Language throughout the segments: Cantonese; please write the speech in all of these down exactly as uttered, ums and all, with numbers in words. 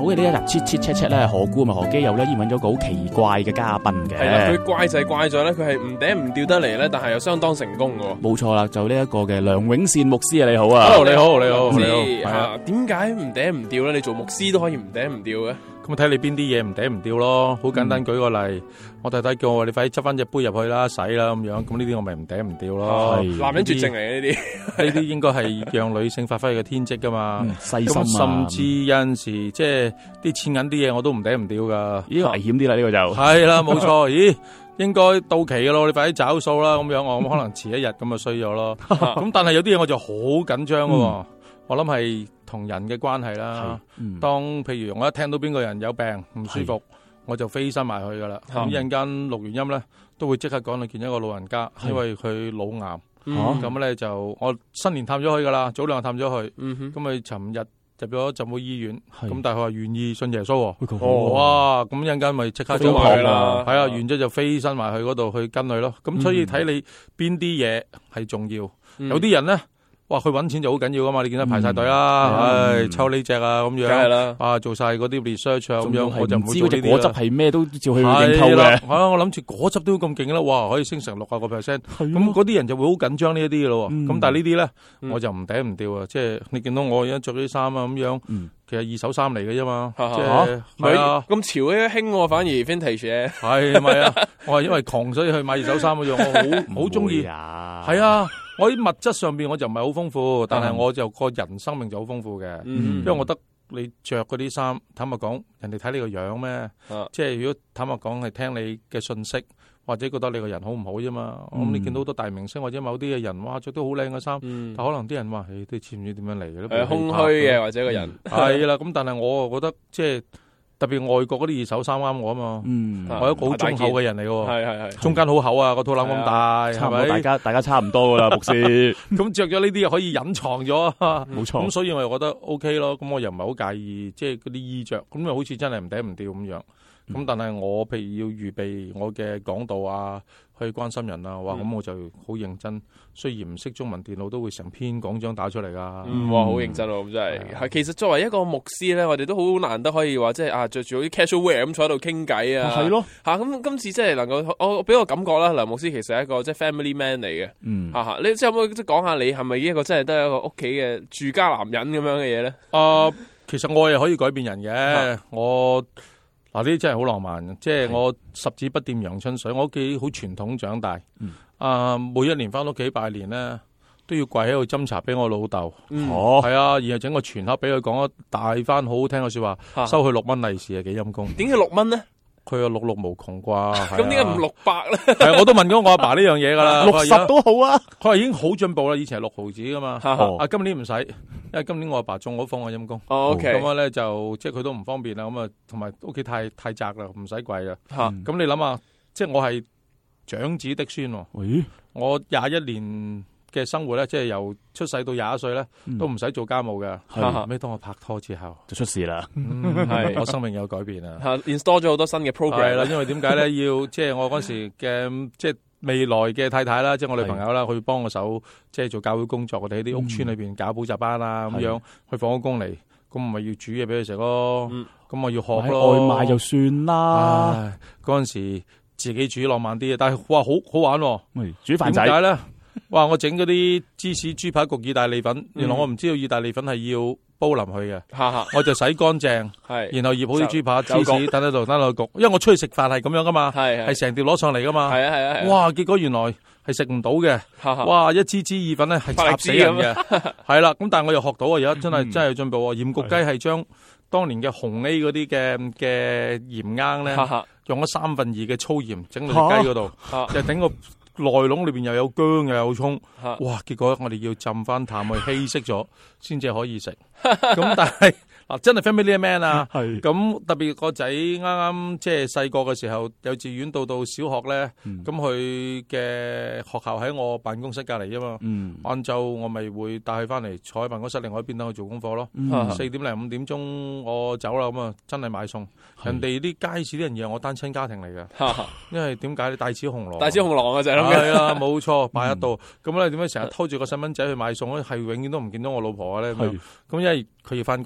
嘅呢一日切切切切咧，何故咪何基友咧，邀揾咗個好奇怪嘅嘉賓嘅。 係啦，佢怪就係怪咗咧，佢係唔嗲唔吊得嚟咧，但係又相當成功嘅。 冇錯啦，就呢一個嘅梁永善牧師啊，你好啊 ，Hello， 你好，你好， 你好。啊，點解唔嗲唔吊咧？你做牧師都可以唔嗲唔吊嘅。 咁睇你邊啲嘢唔嗲唔吊咯，好簡單，舉個例，我太太叫我你快啲執翻隻杯入去啦，洗啦咁樣，咁呢啲我咪唔嗲唔吊咯。 男人絕症嚟嘅呢啲， 呢啲應該係讓女性發揮嘅天職噶嘛。 細心啊， 甚至有陣時即係啲錢銀啲嘢我都唔嗲唔吊噶。 呢個危險啲啦，呢個就係啦，冇錯。咦，應該到期嘅咯，你快啲找數啦，咁樣我可能遲一日咁就衰咗咯。咁但係有啲嘢我就好緊張嘅，我諗係同人嘅關係啦，嗯、當譬如我一聽到邊個人有病唔舒服，我就飛身埋去噶啦。咁一陣間錄完音咧，都會即刻趕去見一個老人家，因為佢腦癌。咁咧、嗯、就我新年探咗佢噶啦，早兩日探咗佢。咁佢尋日入咗浸會醫院，咁但係佢話願意信耶穌。哦，哇！咁一陣間咪即刻就埋啦。係啊，完咗就飛身埋去嗰度去跟佢咯。咁所以睇你邊啲嘢係重要，嗯、有啲人咧。哇！佢搵錢就好緊要噶嘛，你見到排晒隊啦，唉，抽呢隻啊咁樣， 梗係啦， 啊做晒嗰啲 research 啊咁樣，我就唔知嗰隻果汁係咩都照去認購嘅。 係啦，我諗住果汁都咁勁啦，哇，可以升成六啊個 percent，咁嗰啲人就會好緊張呢一啲嘅咯。咁但係呢啲咧，我就唔嗲唔吊啊，即係你見到我而家着啲衫啊咁樣，其實二手衫嚟嘅啫嘛，即係係啊， 咁潮咧興，反而 vintage 嘅， 係咪啊？我係因為窮所以去買二手衫嗰樣，我好好中意，係啊。我啲物質上邊我就唔係好豐富，但係我就個人生命就好豐富嘅，嗯、因為我覺得你着嗰啲衫，坦白講，人哋睇你個樣咩？啊、即係如果坦白講係聽你嘅信息，或者覺得你個人好唔好啫嘛。咁、嗯、你見到好多大明星或者某啲嘅人，哇，着到好靚嘅衫，嗯、但可能啲人話，誒，都知唔知點樣嚟嘅？ 誒，空虛嘅或者個人係啦。咁但係我啊覺得即係。特別外國嗰啲二手衫啱我啊嘛，嗯，我係一個好中厚嘅人嚟嘅，係係係，中間好厚啊，個肚腩咁大， 差唔多大家大家差唔多噶啦，牧師， 咁着咗呢啲可以隱藏咗， 冇錯， 咁所以我又覺得 OK 咯，咁我又唔係好介意，即係嗰啲衣着，咁又好似真係唔嗲唔吊咁樣，咁但係我譬如要預備我嘅講道啊，去關心人啊，哇，咁我就好認真，雖然唔識中文電腦，都會成篇講章打出嚟噶。 嗯，哇，好認真喎，咁真係。係其實作為一個牧師咧，我哋都好難得可以話，即係啊，着住啲 casual wear 咁坐喺度傾偈啊。 係咯。 嚇，咁今次即係能夠，我俾我感覺啦，梁牧師其實係一個即係 family man 嚟嘅。嗯。嚇嚇，你即係可唔可以即係講下你係咪一個真係得一個屋企嘅住家男人咁樣嘅嘢咧？ 啊，其實我係可以改變人嘅，我。嗱，呢啲真係好浪漫嘅，即係我十指不掂陽春水，我屋企好傳統長大，嗯、啊，每一年翻屋企拜年咧，都要跪喺度斟茶俾我老豆，係、嗯、啊，然後整個全盒俾佢講一大番好好聽嘅說話，啊、收佢六蚊利是啊，幾陰功。 點解六蚊咧？ 佢有六六無窮啩， 咁點解唔六百咧？ 係我都問過我阿爸呢樣嘢噶啦， 六十都好啊。 佢話已經好進步啦，以前係六毫子噶嘛， 哦、 啊今年唔使，因為今年我阿爸中咗風啊陰功。 哦 OK， 咁樣咧就即係佢都唔方便啦，咁啊同埋屋企太太窄啦，唔使跪啦。咁、嗯、你諗下，即係我係長子的孫， 咦我廿一年嘅生活咧，即係由出世到廿一歲咧，都唔使做家務嘅。後尾當我拍拖之後， 就出事啦。 係我生命有改變啊 ！install 咗好多新嘅 program 啦，因為點解咧？要即係我嗰時嘅即係未來嘅太太啦，即係我女朋友啦，去幫我手，即係做教會工作。我哋喺啲屋村裏邊搞補習班啊，咁樣去放咗工嚟，咁咪要煮嘢俾佢食咯。咁我要學咯， 外賣就算啦。 嗰陣時自己煮浪漫啲，但係哇，好好玩。 煮飯仔點解咧？哇！我整嗰啲芝士豬扒焗意大利粉，原來我唔知道意大利粉係要煲腍佢嘅，我就洗乾淨，然後醃好啲豬扒芝士等喺度等喺度焗，因為我出去食飯係咁樣噶嘛，係成碟攞上嚟噶嘛， 係啊係啊， 哇！結果原來係食唔到嘅，哇！一支支意粉咧係插死人嘅，係啦，咁但係我又學到啊，而家真係真係有進步啊！鹽焗雞係將當年嘅紅 A 嗰啲嘅嘅鹽罌咧，用咗三分二嘅粗鹽整到隻雞嗰度，就整個。內籠裏邊又有薑又有蔥，哇！結果我哋要浸翻淡去稀釋咗，先至可以食。咁但係嗱，真係 family man 啊！係咁特別個仔啱啱即係細個嘅時候，幼稚園到到小學咧，咁佢嘅學校喺我辦公室隔離啊嘛。晏晝我咪會帶佢翻嚟坐喺辦公室另外一邊等佢做功課咯。四點零五點鐘我走啦，咁啊真係買餸。人哋啲街市啲人以為我單親家庭嚟嘅，因為點解你帶子紅狼？ 帶子紅狼啊，就係咁嘅。 係啊，冇錯，擺喺度。咁咧點解成日拖住個細蚊仔去買餸咧？係永遠都唔見到我老婆咧。咁因為佢要翻工啊嘛。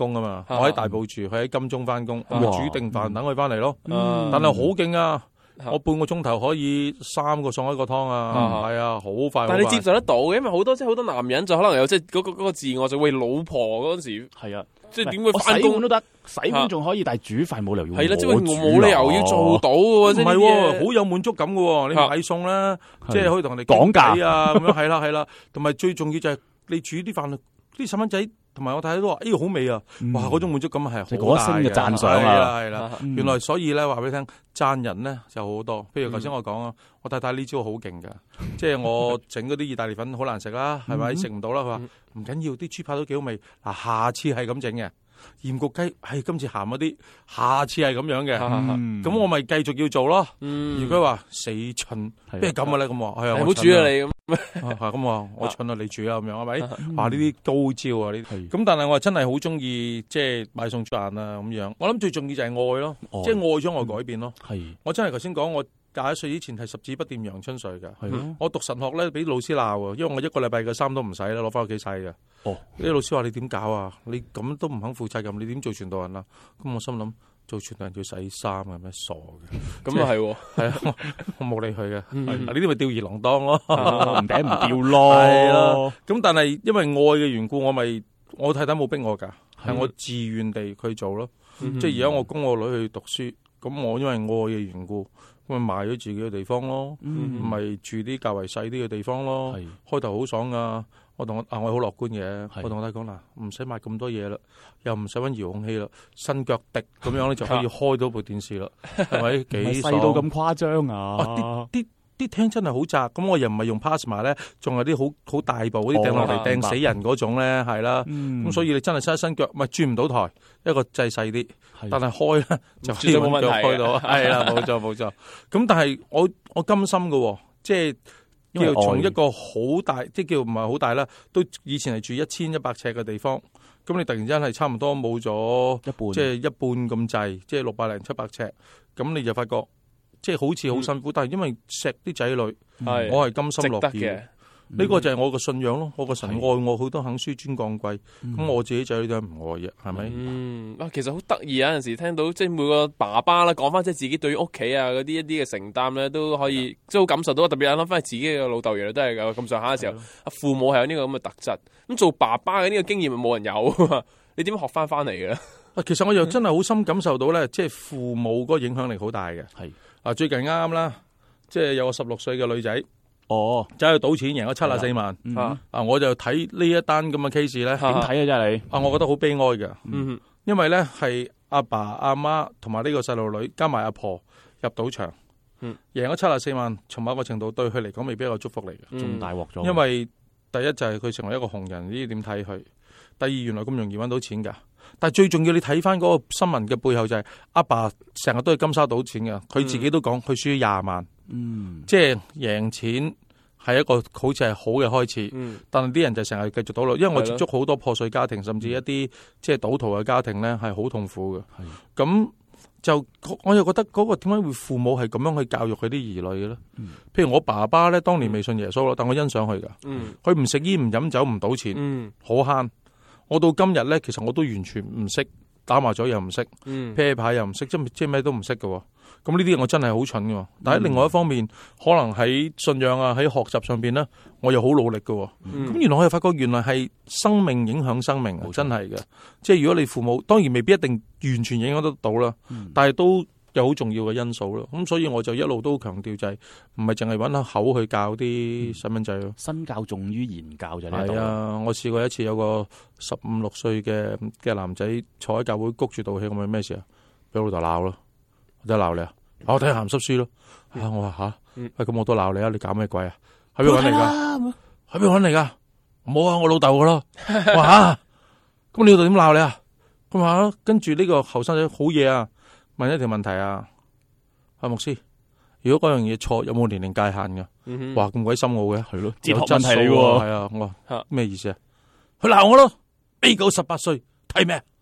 我喺大埔住，佢喺金鐘翻工， 哇煮定飯等佢翻嚟咯。 嗯但係好勁啊！我半個鐘頭可以三個餸一個湯啊，係啊，好快。 但係你接受得到嘅，因為好多即係好多男人就可能有即係嗰個嗰個自我就為老婆嗰陣時係啊， 即係點會翻工洗碗都得，洗碗仲可以，但係煮飯冇理由要係啦，即係我我冇理由要做到嘅喎， 唔係喎，好有滿足感嘅喎。你買餸咧，即係可以同人哋講價啊，咁樣係啦係啦。同埋最重要就係你煮啲飯，啲細蚊仔同埋我睇都話，哎好味啊！哇，嗰種滿足感係好大嘅， 嗰一聲嘅讚賞係啊！ 啦係啦，原來所以咧話俾你聽，讚人咧就好多。譬如頭先我講啊，我太太呢招好勁㗎，即係我整嗰啲意大利粉好難食啦，係咪食唔到啦？佢話唔緊要，啲豬扒都幾好味。嗱，下次係咁整嘅。鹽焗雞係今次鹹嗰啲，下次係咁樣嘅，咁我咪繼續要做咯。如果話死蠢，咩咁嘅咧？咁話係啊， 唔好煮啊你咁。 係咁話，我蠢啊，你煮啊咁樣係咪？話呢啲高招啊呢啲。咁但係我真係好中意即係買餸煮飯啊咁樣。我諗最重要就係愛咯，即係愛咗我改變咯。我真係頭先講我。廿一歲以前係十指不掂陽春水㗎，我讀神學咧俾老師鬧啊，因為我一個禮拜嘅衫都唔使啦，攞翻屋企洗嘅。哦，啲老師話你點搞啊？你咁都唔肯負責任，你點做傳道人啊？咁我心諗做傳道人要洗衫啊，咩傻嘅？咁啊係，係啊，我冇理佢嘅。呢啲咪吊兒郎當咯， 唔頂唔掉咯。 係啦，咁但係因為愛嘅緣故，我咪我太太冇逼我㗎，係我自願地去做咯。即係而家我供我女去讀書，咁我因為愛嘅緣故。咁咪賣咗自己嘅地方咯，咪、嗯、住啲較為細啲嘅地方咯。開頭好爽噶，我同我啊我好樂觀嘅，我同我太太講嗱，唔使買咁多嘢啦，又唔使搵遙控器啦，伸腳滴咁樣咧就可以開到部電視啦，係咪幾爽？ 細到咁誇張啊！ 啲啲啲廳真係好窄，咁我又唔係用 Pasma 咧，仲有啲好好大部嗰啲掟落嚟掟死人嗰種咧，係啦。咁、嗯、所以你真係伸一伸腳，咪轉唔到台，一個掣細啲，但係開咧就可以揾腳開到。係啦，冇錯冇錯。咁但係我我甘心嘅，即係叫從一個好大，即係叫唔係好大啦，都以前係住一千一百尺嘅地方，咁你突然之間係差唔多冇咗一半，即係一半咁滯，即係六百零七百尺，咁你就發覺。即係好似好辛苦，嗯、但係因為錫啲仔女，嗯、我係甘心樂意嘅。呢、嗯、個就係我個信仰咯。我個神愛我，好多肯紆尊降貴。咁、嗯、我自己仔女都係唔愛嘅，係咪？嗯， 啊，其實好得意。有陣時聽到即係每個爸爸啦，講翻即係自己對屋企啊嗰啲一啲嘅承擔咧，都可以即係好感受到。特別諗翻自己嘅老豆爺都係有咁上下嘅時候，父母係有呢個咁嘅特質。咁做爸爸嘅呢個經驗咪冇人有，你點學翻翻嚟嘅？ 啊，其實我又真係好深感受到咧，即係父母嗰個影響力好大嘅。係。啊！最近啱啱啦，即係有個十六歲嘅女仔，哦，走去賭錢贏咗七十四萬，嗯、啊！我就睇呢一單咁嘅 case 咧，點睇啊？真係你啊！我覺得好悲哀嘅，嗯，因為咧係阿爸阿媽同埋呢個細路女加埋阿婆入賭場，嗯，贏咗七十四萬，從某個程度對佢嚟講未必係一個祝福嚟嘅， 仲大鑊咗。 因為第一就係佢成為一個紅人，呢啲點睇佢？第二，原來咁容易揾到錢㗎。但係最重要，你睇翻嗰個新聞嘅背後就係阿爸成日都係金沙賭錢嘅，佢自己都講佢輸廿萬，嗯，即係贏錢係一個好似係好嘅開始，嗯、但係啲人就成日繼續賭落，因為我接觸好多破碎家庭，甚至一啲即係賭徒嘅家庭咧係好痛苦嘅，咁就我又覺得嗰個點解會父母係咁樣去教育佢啲兒女嘅咧？嗯、譬如我爸爸咧，當年未信耶穌咯，但我欣賞佢噶，佢唔食煙唔飲酒唔賭錢，好慳、嗯。我到今日咧，其實我都完全唔識打麻雀又唔識，啤牌又唔識，即係即係咩都唔識嘅。咁呢啲我真係好蠢嘅。但喺另外一方面，可能喺信仰啊，喺學習上邊咧，我又好努力嘅。咁、嗯、原來我又發覺，原來係生命影響生命，真係嘅。即係如果你父母，當然未必一定完全影響得到啦，嗯、但係都有好重要嘅因素咯。咁所以我就一路都強調就係唔係淨係揾下口去教啲細蚊仔咯。身教重於言教就係啊！我試過一次有個十五六歲嘅嘅男仔坐喺教會谷住道氣，我問咩事啊？俾老豆鬧咯，我真係鬧你啊！我睇鹹濕書咯。啊，我話吓，喂，咁我都鬧你啊！你搞咩鬼啊？喺邊搵嚟噶？喺邊搵嚟噶？冇啊！我老豆噶咯。我話吓，咁你老豆點鬧你啊？咁話跟住呢個後生仔好嘢啊！問一條問題啊，阿牧師，如果嗰樣嘢錯，有冇年齡界限噶？哇，咁鬼深奧嘅，係咯，哲學問題嚟喎。係啊，我話咩意思啊？佢鬧我咯，A 九十八歲睇咩？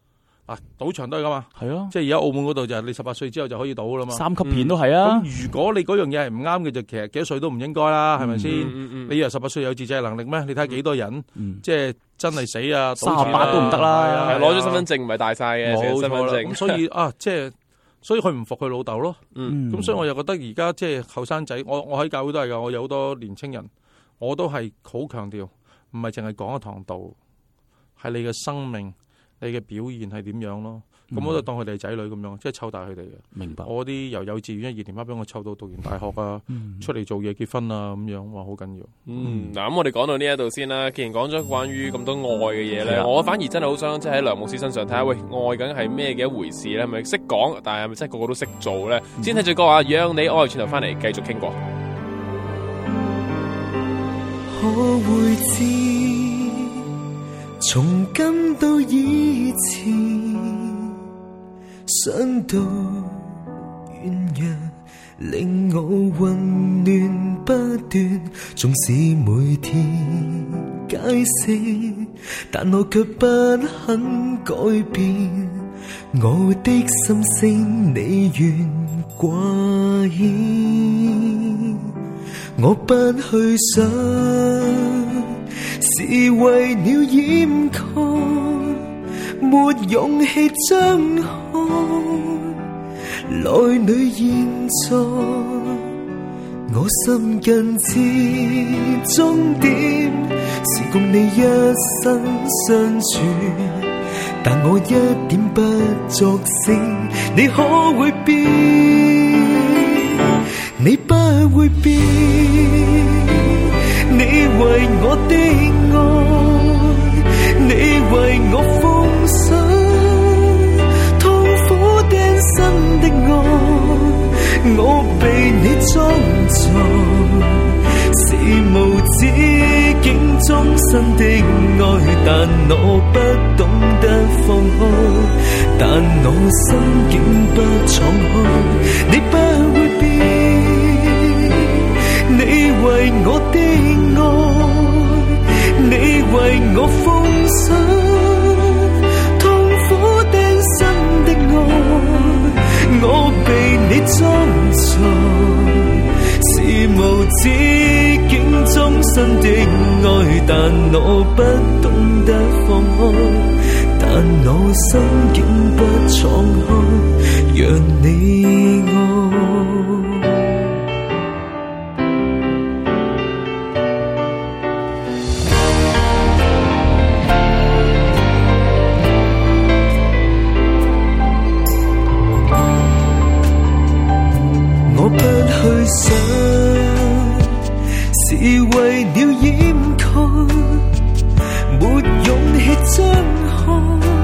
啊，賭場都係噶嘛， 係啊， 即係而家澳門嗰度就係你十八歲之後就可以賭噶啦嘛。 三級片都係啊。 咁如果你嗰樣嘢係唔啱嘅，就其實幾多歲都唔應該啦，係咪先？你以為十八歲有自制能力咩？你睇下幾多人，即係真係死啊， 三十八都唔得啦， 攞咗身份證唔係大晒嘅， 冇身份證。 咁所以啊，即係所以佢唔服佢老豆咯。咁所以我又覺得而家即係後生仔，我我喺教會都係噶，我有好多年青人，我都係好強調，唔係淨係講一堂道，係你嘅生命。你嘅表現係點樣咯？咁、嗯、我就當佢哋係仔女咁樣，即係湊大佢哋嘅。 明白。 我啲由幼稚園一二年班俾我湊到讀完大學啊，嗯、出嚟做嘢結婚啊咁樣，哇好緊要。 嗯，嗱咁我哋講到呢一度先啦。既然講咗關於咁多愛嘅嘢咧，的我反而真係好想即係喺梁牧師身上睇下，喂，愛緊係咩嘅一回事咧？係咪識講，但係係咪真係個個都識做咧？嗯、先睇住歌啊，讓你愛轉頭翻嚟繼續傾過。 可會知？從今到以前，想到軟弱令我混亂不斷，縱使每天解釋，但我卻不肯改變，我的心聲你願掛牽，我不去想是為了掩蓋，沒勇氣張開，內裏現在我心近至終點，是共你一生相處，但我一點不作聲，你可會變？你不會變，你為我的愛，你為我奉上痛苦釘身的愛，我被你裝載，是無止境終身的愛，但我不懂得放開，但我心境不敞開，你不會變，你為我的愛，你為我奉上痛苦釘身的愛，我被你裝載，是無止境終身的愛，但我不懂得放開，但我心境不敞開，讓你愛。是為了掩蓋，沒勇氣張開，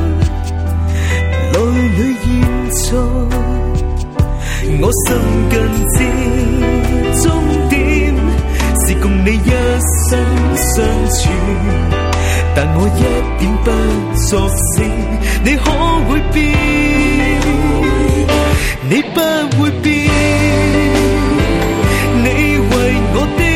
內裏現在我心近至終點，是共你一生相處，但我一點不作聲，你可會變？你不會變，你為我的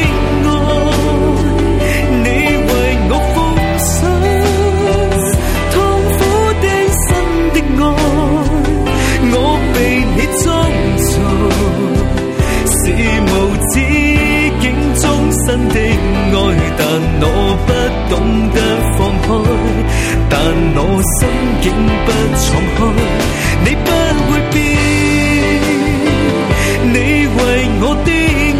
愛，你為我奉上痛苦釘身的愛，我被你裝載，是無止境終身的愛，但我不懂得放開，但我心境不敞開，你不會變，你為我的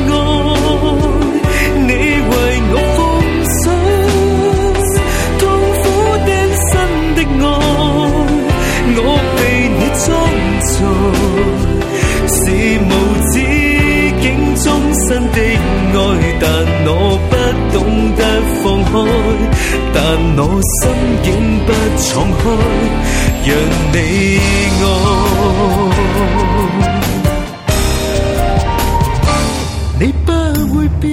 愛，你為我奉上痛苦釘身的愛，我被你裝載，是無止境終身的愛，但我不懂得放開，但我心境不敞開，讓你愛。你不會變，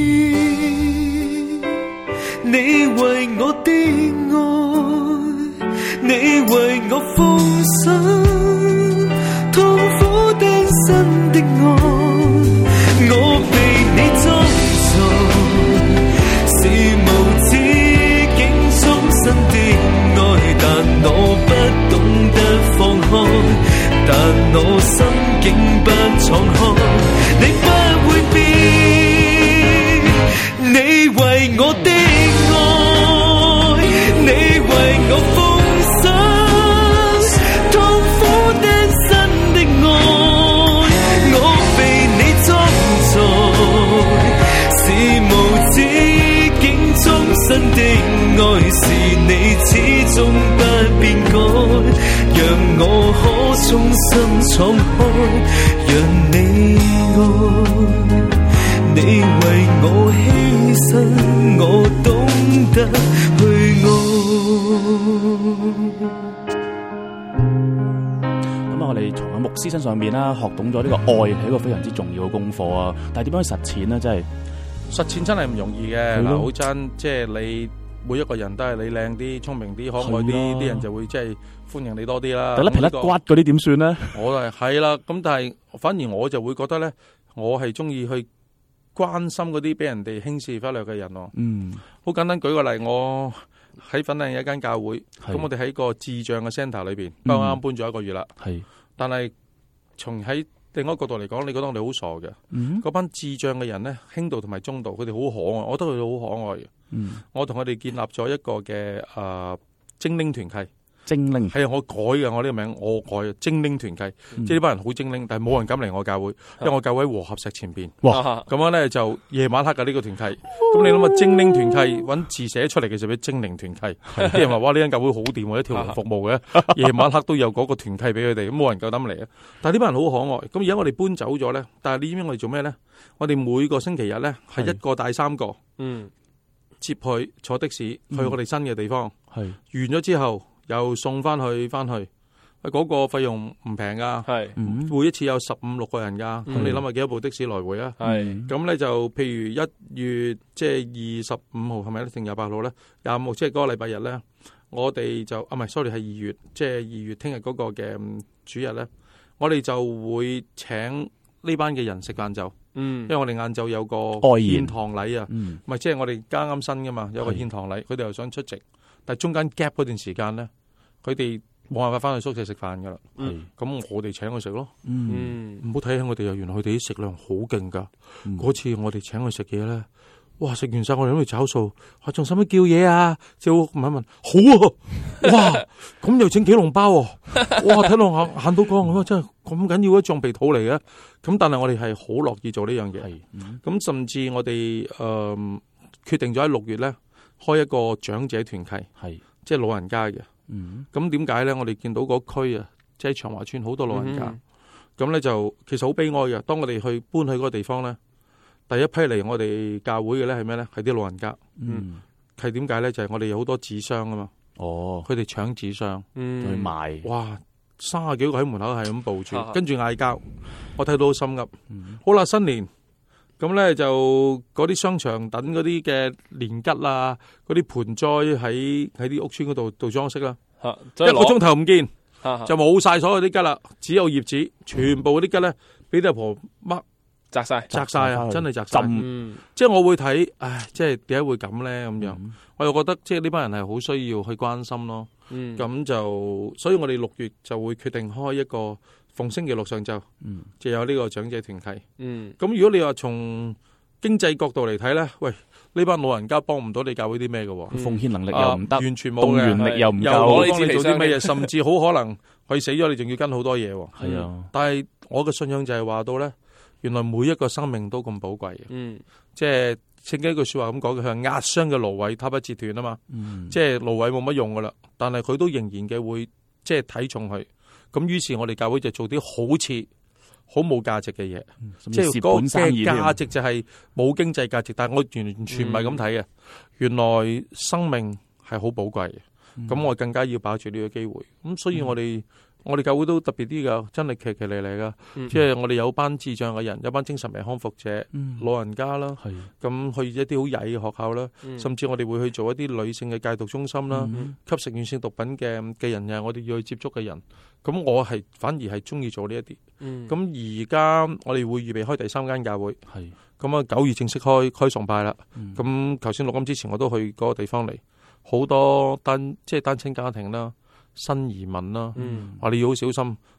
你為我的愛，你為我奉上痛苦釘身的愛，我被你裝載，是無止境終身的愛，但我不懂得放我的愛，你為我奉上痛苦釘身的愛，我被你裝載，是無止境終身的愛，是你始終不變改，讓我可衷心敞開，讓你愛。你為我犧牲，我懂得去愛。 咁啊，我哋從阿牧師身上面啦，學懂咗呢個愛係一個非常之重要嘅功課啊！但係點樣去實踐呢？真係實踐真係唔容易嘅。嗱，好真，即係你每一個人都係你靚啲、聰明啲、可愛啲，啲人就會即係歡迎你多啲啦。 甩皮甩骨嗰啲點算呢？ 我係係啦，咁但係反而我就會覺得咧，我係中意去關心嗰啲俾人哋輕視忽略嘅人咯。嗯，好簡單舉個例，我喺粉嶺有一間教會，咁我哋喺個智障嘅 centre 裏邊，不過啱啱搬咗一個月啦。係，但係從喺另一個角度嚟講，你覺得我哋好傻嘅？嗯，嗰班智障嘅人咧，輕度同埋中度，佢哋好可愛，我覺得佢哋好可愛嘅。嗯，我同佢哋建立咗一個嘅誒精靈團契。精靈係啊，我改嘅，我呢個名我改嘅精靈團契，嗯、即係呢班人好精靈，但係冇人敢嚟我教會，因為我教會喺和合石前邊。哇！咁樣咧就夜晚黑嘅呢個團契，咁你諗下精靈團契揾字寫出嚟嘅就俾精靈團契，啲人話哇呢間教會好掂喎，一條龍服務嘅，夜晚黑都有嗰個團契俾佢哋，咁冇人夠膽嚟啊！但係呢班人好可愛，咁而家我哋搬走咗咧，但係你知唔知我哋做咩咧？我哋每個星期日咧係一個帶三個，嗯，接佢坐的士去我哋新嘅地方，係、嗯、完咗之後。又送翻去翻去，嗰、那個費用唔平噶，係，每一次有十五六個人噶，咁、嗯、你諗下幾多部的士來回啊？係，咁咧就譬如一月即係二十五號係咪咧？定廿八號咧？廿五號即係嗰個禮拜日咧，我哋就啊唔係，sorry 係二月，即係二月聽日嗰個嘅主日咧，我哋就會請呢班嘅人食晏晝，嗯，因為我哋晏晝有個獻堂禮啊，唔係即係我哋啱啱新噶嘛，有個獻堂禮，佢哋又想出席。但係中間 gap 嗰段時間咧，佢哋冇辦法翻去宿舍食飯噶啦。咁、嗯、我哋請佢食咯。嗯，唔好睇起我哋又原來佢哋啲食量好勁噶。嗰、嗯、次我哋請佢食嘢咧，哇！食完晒我哋喺度找數，我仲使乜叫嘢啊？就問一問，好啊！哇！咁又整幾籠包喎、啊？哇！睇到眼眼都光咁啊！真係咁緊要一壯鼻肚嚟嘅。咁但係我哋係好樂意做呢樣嘢。咁、嗯、甚至我哋誒、呃、決定咗喺六月咧。開一個長者團契，係即係老人家嘅。咁點解咧？我哋見到嗰區啊，即係長華村好多老人家。咁、嗯、咧就其實好悲哀嘅。當我哋去搬去嗰個地方咧，第一批嚟我哋教會嘅咧係咩咧？係啲老人家。嗯，係點解咧？就係、是、我哋有好多紙箱啊嘛。哦，佢哋搶紙箱，嗯，去賣。哇，三十幾個喺門口係咁佈住，跟住嗌交，我睇到好心噏。嗯、好啦，新年。咁咧就嗰啲商場等嗰啲嘅年桔啊，嗰啲盆栽喺喺啲屋村嗰度做裝飾啦。一個鐘頭唔見，就冇晒所有啲桔啦，只有葉子，全部嗰啲桔咧俾啲阿婆掹摘晒，摘晒啊！真係摘晒。嗯、即係我會睇，唉，即係點解會咁咧？咁樣，嗯、我又覺得即係呢班人係好需要去關心咯。咁、嗯、就，所以我哋六月就會決定開一個。逢星期六上晝，嗯，就有呢個長者團契。嗯，咁如果你話從經濟角度嚟睇咧，喂，呢班老人家幫唔到你教會啲咩嘅？奉獻能力又唔得、啊，完全冇嘅，動員力又唔夠，幫你做啲咩嘢？甚至好可能佢死咗，你仲要跟好多嘢。係、嗯、啊，但係我嘅信仰就係話到咧，原來每一個生命都咁寶貴嘅。嗯，即係聖經一句說話咁講嘅，佢係壓傷嘅蘆葦，它不折斷啊嘛。嗯，即係蘆葦冇乜用噶啦，但係佢都仍然嘅會即係睇重佢。咁於是，我哋教會就做啲好似好冇價值嘅嘢，嗯、即係嗰個價值就係冇經濟價值，但係我完全唔係咁睇嘅。原來生命係好寶貴嘅，咁、嗯、我更加要把住呢個機會。咁所以我哋、嗯、我哋教會都特別啲噶，真係奇奇嚟嚟噶。嗯、即係我哋有班智障嘅人，有班精神病康復者、嗯、老人家啦，咁去一啲好曳嘅學校啦，嗯、甚至我哋會去做一啲女性嘅戒毒中心啦，嗯、吸食軟性毒品嘅嘅人又係我哋要去接觸嘅人。咁我係反而係中意做呢一啲。咁而家我哋會預備開第三間教會。係。咁啊九月正式開開崇拜啦。咁頭先錄音之前我都去嗰個地方嚟，好多單即係單親家庭啦、新移民啦。話、嗯、你要好小心，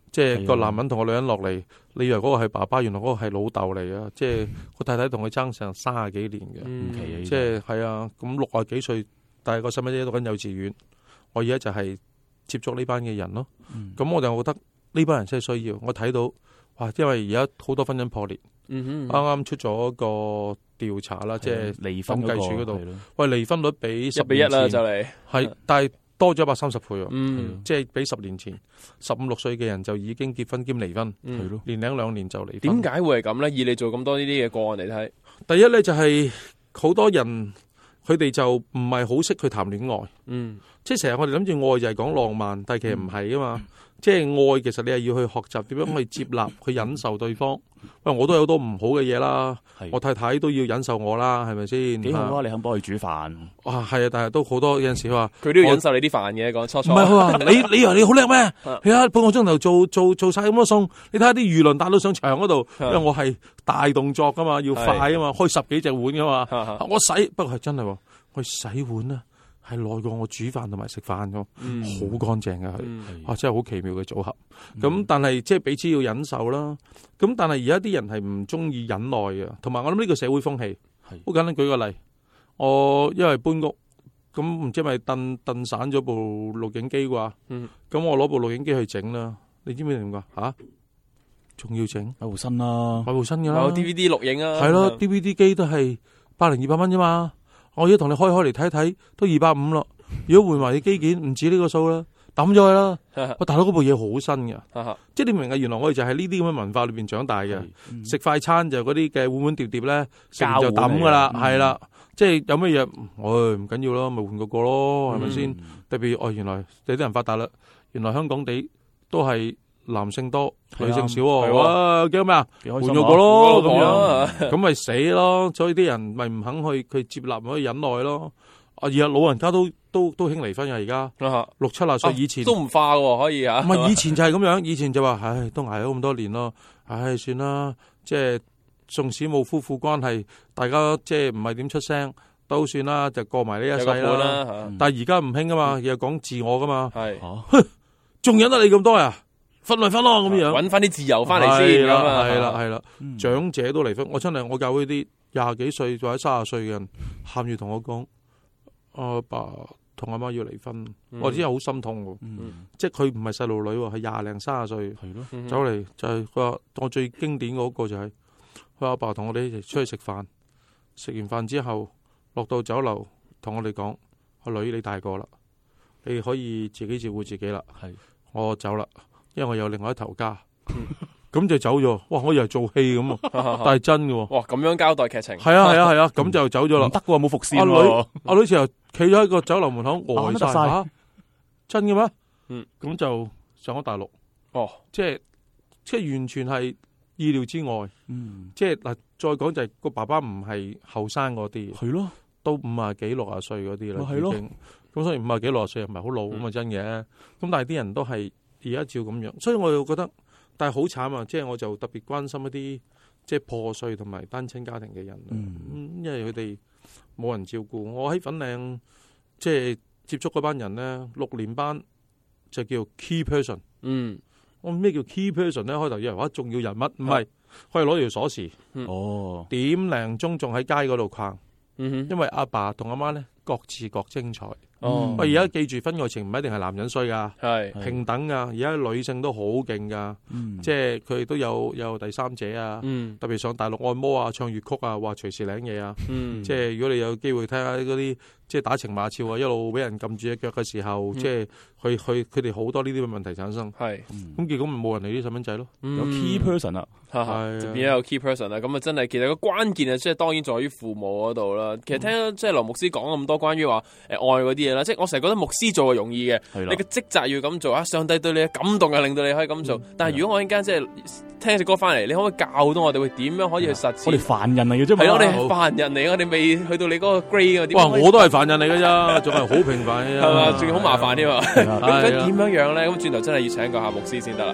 即係個男人同個女人落嚟，你以為嗰個係爸爸，原來嗰個係老豆嚟啊！即係個太太同佢爭成三十幾年嘅， 嗯、 即係係啊，咁六啊幾歲，但係個細蚊仔讀緊幼稚園，我而家就係接觸呢班嘅人咯。咁、嗯、我就覺得呢班人真係需要，我睇到哇，因為而家好多婚姻破裂，啱啱、嗯、出咗個調查啦，即係離婚統計處嗰度，喂，離婚率比十一比一啦就嚟， 係，但係多咗一百三十倍喎， 嗯、 即係比十年前十五六歲嘅人就已經結婚兼離婚，係咯、嗯，年零兩年就離婚。 點解會係咁咧？以你做咁多呢啲嘅個案嚟睇， 第一咧就係、是、好多人佢哋就唔係好識去談戀愛，嗯，即係成日我哋諗住愛就係講浪漫，但係其實唔係啊嘛。嗯即係愛，其實你係要去學習點樣去接納、去忍受對方。喂，我都有好多唔好嘅嘢啦，是我太太都要忍受我啦，係咪先？ 幾好啊！你肯幫佢煮飯？哇， 係啊，但係都好多有陣時話佢都要忍受你啲飯嘅，講初初。 唔係佢話你，你以為你好叻咩？係啊，半個鐘頭做做做晒咁多餸，你睇下啲魚鱗打到上牆嗰度，因為我係大動作噶嘛，要快啊嘛，開十幾隻碗噶嘛。我洗，不過係真係，我洗碗啊。係耐過我煮飯同埋食飯咯，好、嗯、乾淨嘅佢，嗯、哇真係好奇妙嘅組合。咁、嗯、但係即係彼此要忍受啦。咁但係而家啲人係唔中意忍耐嘅，同埋我諗呢個社會風氣。好是簡單舉個例，我因為搬屋，咁唔知係咪燉燉散咗部錄影機啩？咁、嗯、我攞部錄影機去整啦。你知唔知點㗎？吓、啊，仲要整買部新啦， 買部新㗎啦。 有 D V D 錄影啊， 係咯，D V D 機都係百零二百蚊啫嘛。我而家同你開開嚟睇睇，都二百五咯。如果換埋啲機件，唔止呢個數啦，抌咗佢啦。我大佬嗰部嘢好新嘅，即係你明啊？原來我哋就係呢啲咁嘅文化裏邊長大嘅。食、嗯、快餐就嗰啲嘅碗碗碟碟咧，食完就抌噶啦，係啦。即係有乜嘢，唉唔緊要咯，咪換個個咯，係咪先？特別哦，原來有啲人發達啦，原來香港地都係男性多，女性少喎。哇，叫咩啊？換個個咯，咁樣咁咪死咯。所以啲人咪唔肯去佢接納，唔可以忍耐咯。啊，而家老人家都都都興離婚嘅，而家六七十歲以前都唔化喎，可以啊。 唔係以前就係咁樣，以前就話唉，都捱咗咁多年咯，唉，算啦，即係縱使冇夫婦關係，大家即係唔係點出聲都算啦，就過埋呢一世啦。但係而家唔興噶嘛，又講自我噶嘛，係，仲忍得你咁多呀？分咪分咯，咁樣搵翻啲自由翻嚟先咁啊！ 係啦係啦，長者都離婚，我真係我教會啲廿幾歲或者三十歲嘅人，喊住同我講：阿爸同阿媽要離婚，我真係好心痛喎。即係佢唔係細路女喎，係廿零三十歲，走嚟就係佢話我最經典嗰個就係佢阿爸同我哋一齊出去食飯，食完飯之後落到酒樓同我哋講：阿女你大個啦，你可以自己照顧自己啦，我走啦。因為我有另外一頭家，咁、嗯、就走咗。哇！我以為做戲咁啊，但係真嘅。 哇！咁樣交代劇情， 係啊係啊係啊，咁、啊、就走咗啦。 唔得嘅，冇伏線。 阿女阿女時候企咗喺個酒樓門口呆晒，吓、啊、真嘅咩？嗯，咁就上咗大陸。哦，即係即係完全係意料之外。嗯，即係嗱，再講就係個爸爸唔係後生嗰啲，係咯，都五啊幾六啊歲嗰啲啦，係咯。咁所以五啊幾六啊歲又唔係好老咁啊，嗯、真嘅。咁但係啲人都係。而家照咁樣，所以我又覺得，但係好慘啊！即係我就特別關心一啲即係破碎同埋單親家庭嘅人，嗯、因為佢哋冇人照顧。我喺粉嶺即係接觸嗰班人咧，六年班就叫 key person。嗯，我咩叫 key person 咧？開頭以為話重要人物，唔係，可以攞條鎖匙。哦、嗯，點零鐘仲喺街嗰度逛，嗯、哼因為阿爸同阿媽咧各自各精彩。哦，喂！而家記住，婚外情唔一定係男人衰噶，係平等噶。而家女性都好勁噶，即係佢哋都有有第三者啊。特別上大陸按摩啊、唱粵曲啊，話隨時領嘢啊。即係如果你有機會睇下嗰啲即係打情罵俏啊，一路俾人撳住隻腳嘅時候，即係去去佢哋好多呢啲嘅問題產生。係咁結果咪冇人理啲細蚊仔咯。有 key person 啦， 係就變咗有 key person 啦。咁啊，真係其實個關鍵啊，即係當然在於父母嗰度啦。其實聽即係羅牧師講咁多關於話誒愛嗰啲。即係我成日覺得牧師做係容易嘅，的你嘅職責要咁做啊！上帝對你嘅感動啊，令到你可以咁做。嗯、但係如果我陣間即係聽隻歌翻嚟，你可唔可以教到我哋會點樣可以去實踐？ 我哋凡人嚟嘅啫嘛， 係我哋凡人嚟，我哋未去到你嗰個 grade 嘅。 哇！我都係凡人嚟嘅咋，仲係好平凡嘅， 係嘛？仲要好麻煩添嘛？咁點樣樣咧？咁轉頭真係要請個下牧師先得啦。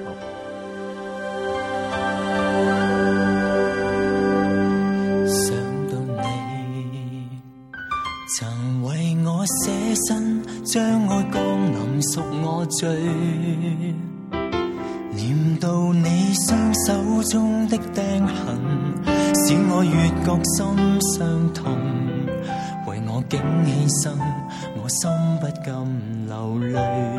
捨身將愛降臨贖我罪，憐念到你雙手中的釘痕，使我越覺心傷痛。為我竟犧牲，我心不禁流淚。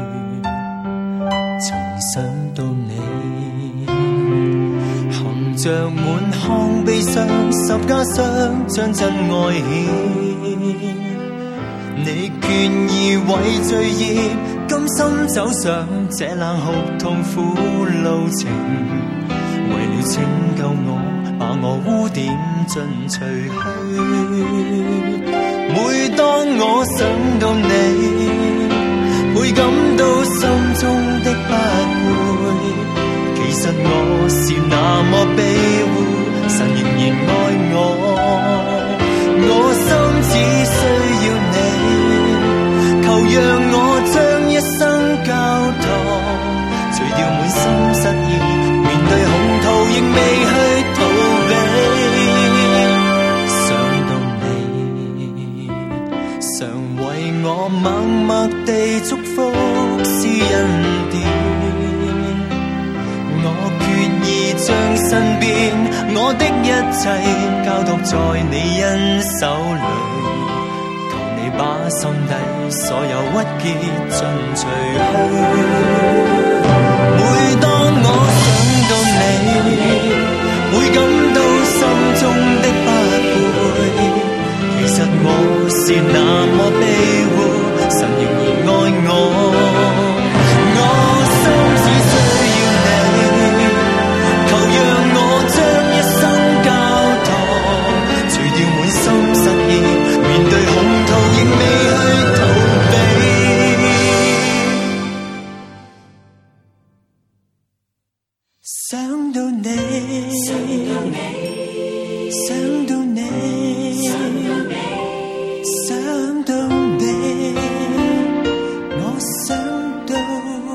曾想到你含着滿腔悲傷，十架上將真愛獻。你願意為罪孽甘心走上這冷酷痛苦路程，為了拯救我，把我污點盡除去。每當我想到你，會感到心中的不會。其實我是那麼卑污，神仍然愛我。我心只需要你，求讓我將一生交託，除掉滿心失意，面對恐途仍未去逃避。想到你，常為我默默地祝福施恩典。我決意將身邊我的一切交託在你恩手裏。把心底所有鬱結盡除去。每當我想到你，會感到心中的不會。其實我是那麼卑污，神仍然愛我。我心只需要你，求讓我將一生交託，除掉滿心失意，面對恐途仍未去逃避。想到你，想到你，想到你，想到你，我想到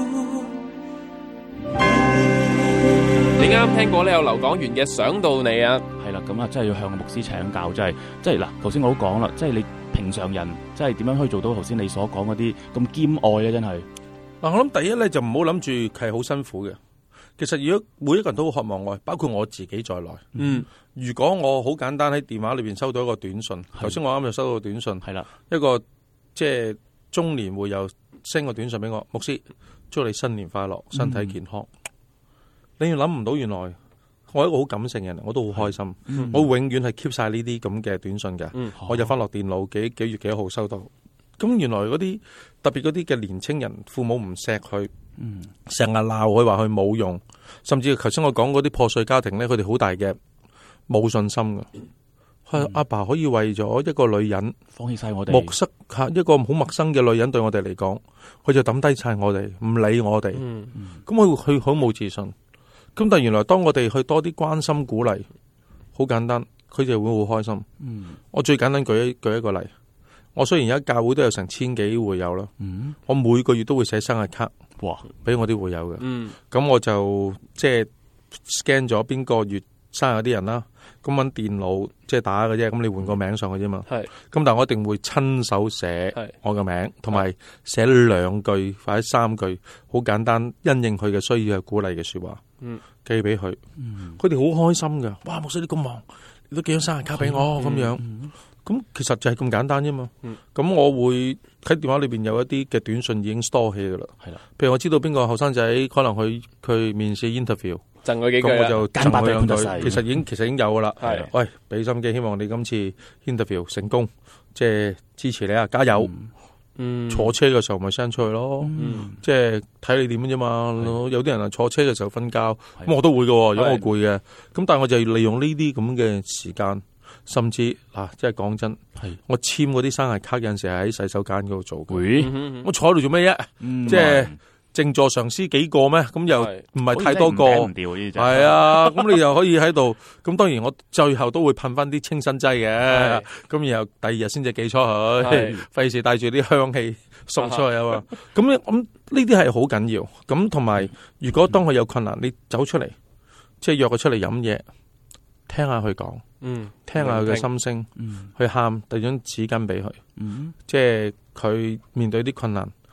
你啱啱聽過咧有劉港元嘅想到你啊， 係啦，咁啊真係要向個牧師請教，真係即係嗱，頭先我都講啦，即係你平常人即係點樣可以做到頭先你所講嗰啲咁兼愛咧？真係嗱，我諗第一咧就唔好諗住係好辛苦嘅。其實如果每一個人都好渴望愛，包括我自己在內。 嗯， 如果我好簡單喺電話裏邊收到一個短信，頭先我啱就收到個短信， 係啦， 一個即係中年會有 send 個短信俾我，牧師祝你新年快樂，身體健康。嗯、你要諗唔到，原來我係一個好感性嘅人，我都好開心。嗯、我永遠係 keep 晒呢啲咁嘅短信嘅。嗯、我就翻落電腦幾幾月幾號收到。咁原來嗰啲特別嗰啲嘅年青人，父母唔錫佢，成日鬧佢話佢冇用，甚至頭先我講嗰啲破碎家庭咧，佢哋好大嘅冇信心嘅。嗯、阿爸可以為咗一個女人放棄晒我哋， 目失吓一個好陌生嘅女人對我哋嚟講，佢就抌低晒我哋，唔理我哋。咁佢佢好冇自信。咁但係原來當我哋去多啲關心鼓勵，好簡單，佢哋會好開心。嗯、我最簡單舉一舉一個例。我雖然而家教會都有成千幾會友啦，嗯、我每個月都會寫生日卡，哇，俾我啲會友嘅。咁、嗯、我就即係 scan 咗邊個月生日啲人啦，咁搵電腦即係打嘅啫，咁你換個名上去啫嘛。咁、嗯、但係我一定會親手寫我嘅名，同埋寫兩句或者三句，好簡單，因應佢嘅需要嘅鼓勵嘅說話，嗯、寄俾佢。佢哋好開心㗎，哇！牧師你咁忙，你都寄張生日卡俾我咁、嗯、樣。咁其實就係咁簡單啫嘛。咁、嗯、我會喺電話裏邊有一啲嘅短信已經 store 起噶啦。係啦，譬如我知道邊個後生仔可能去佢面試 interview，贈佢幾句，咁我就贈佢兩句。其實已經其實已經有噶啦。係，喂，俾心機，希望你今次 interview 成功，即係支持你啊，加油。嗯，坐車嘅時候咪 send 出去咯。嗯，即係睇你點啫嘛。有啲人啊坐車嘅時候瞓覺，咁我都會噶。如果我攰嘅，咁但係我就利用呢啲咁嘅時間。甚至嗱、啊，即係講真，是我簽嗰啲生日卡有陣時係喺洗手間嗰度做嘅。嗯、我坐喺度做咩啫？嗯、即係正座上司幾個咩？咁又唔係太多個，係啊。咁你又可以喺度。咁當然我最後都會噴翻啲清新劑嘅。咁是然後第二日先至寄出去，費事帶住啲香氣送出去啊嘛。咁咧咁呢啲係好緊要。咁同埋，如果當佢有困難，你走出嚟，即係約佢出嚟飲嘢，聽下佢講。嗯，聽下佢嘅心聲，嗯、去喊，遞張紙巾俾佢，嗯、即係佢面對啲困難，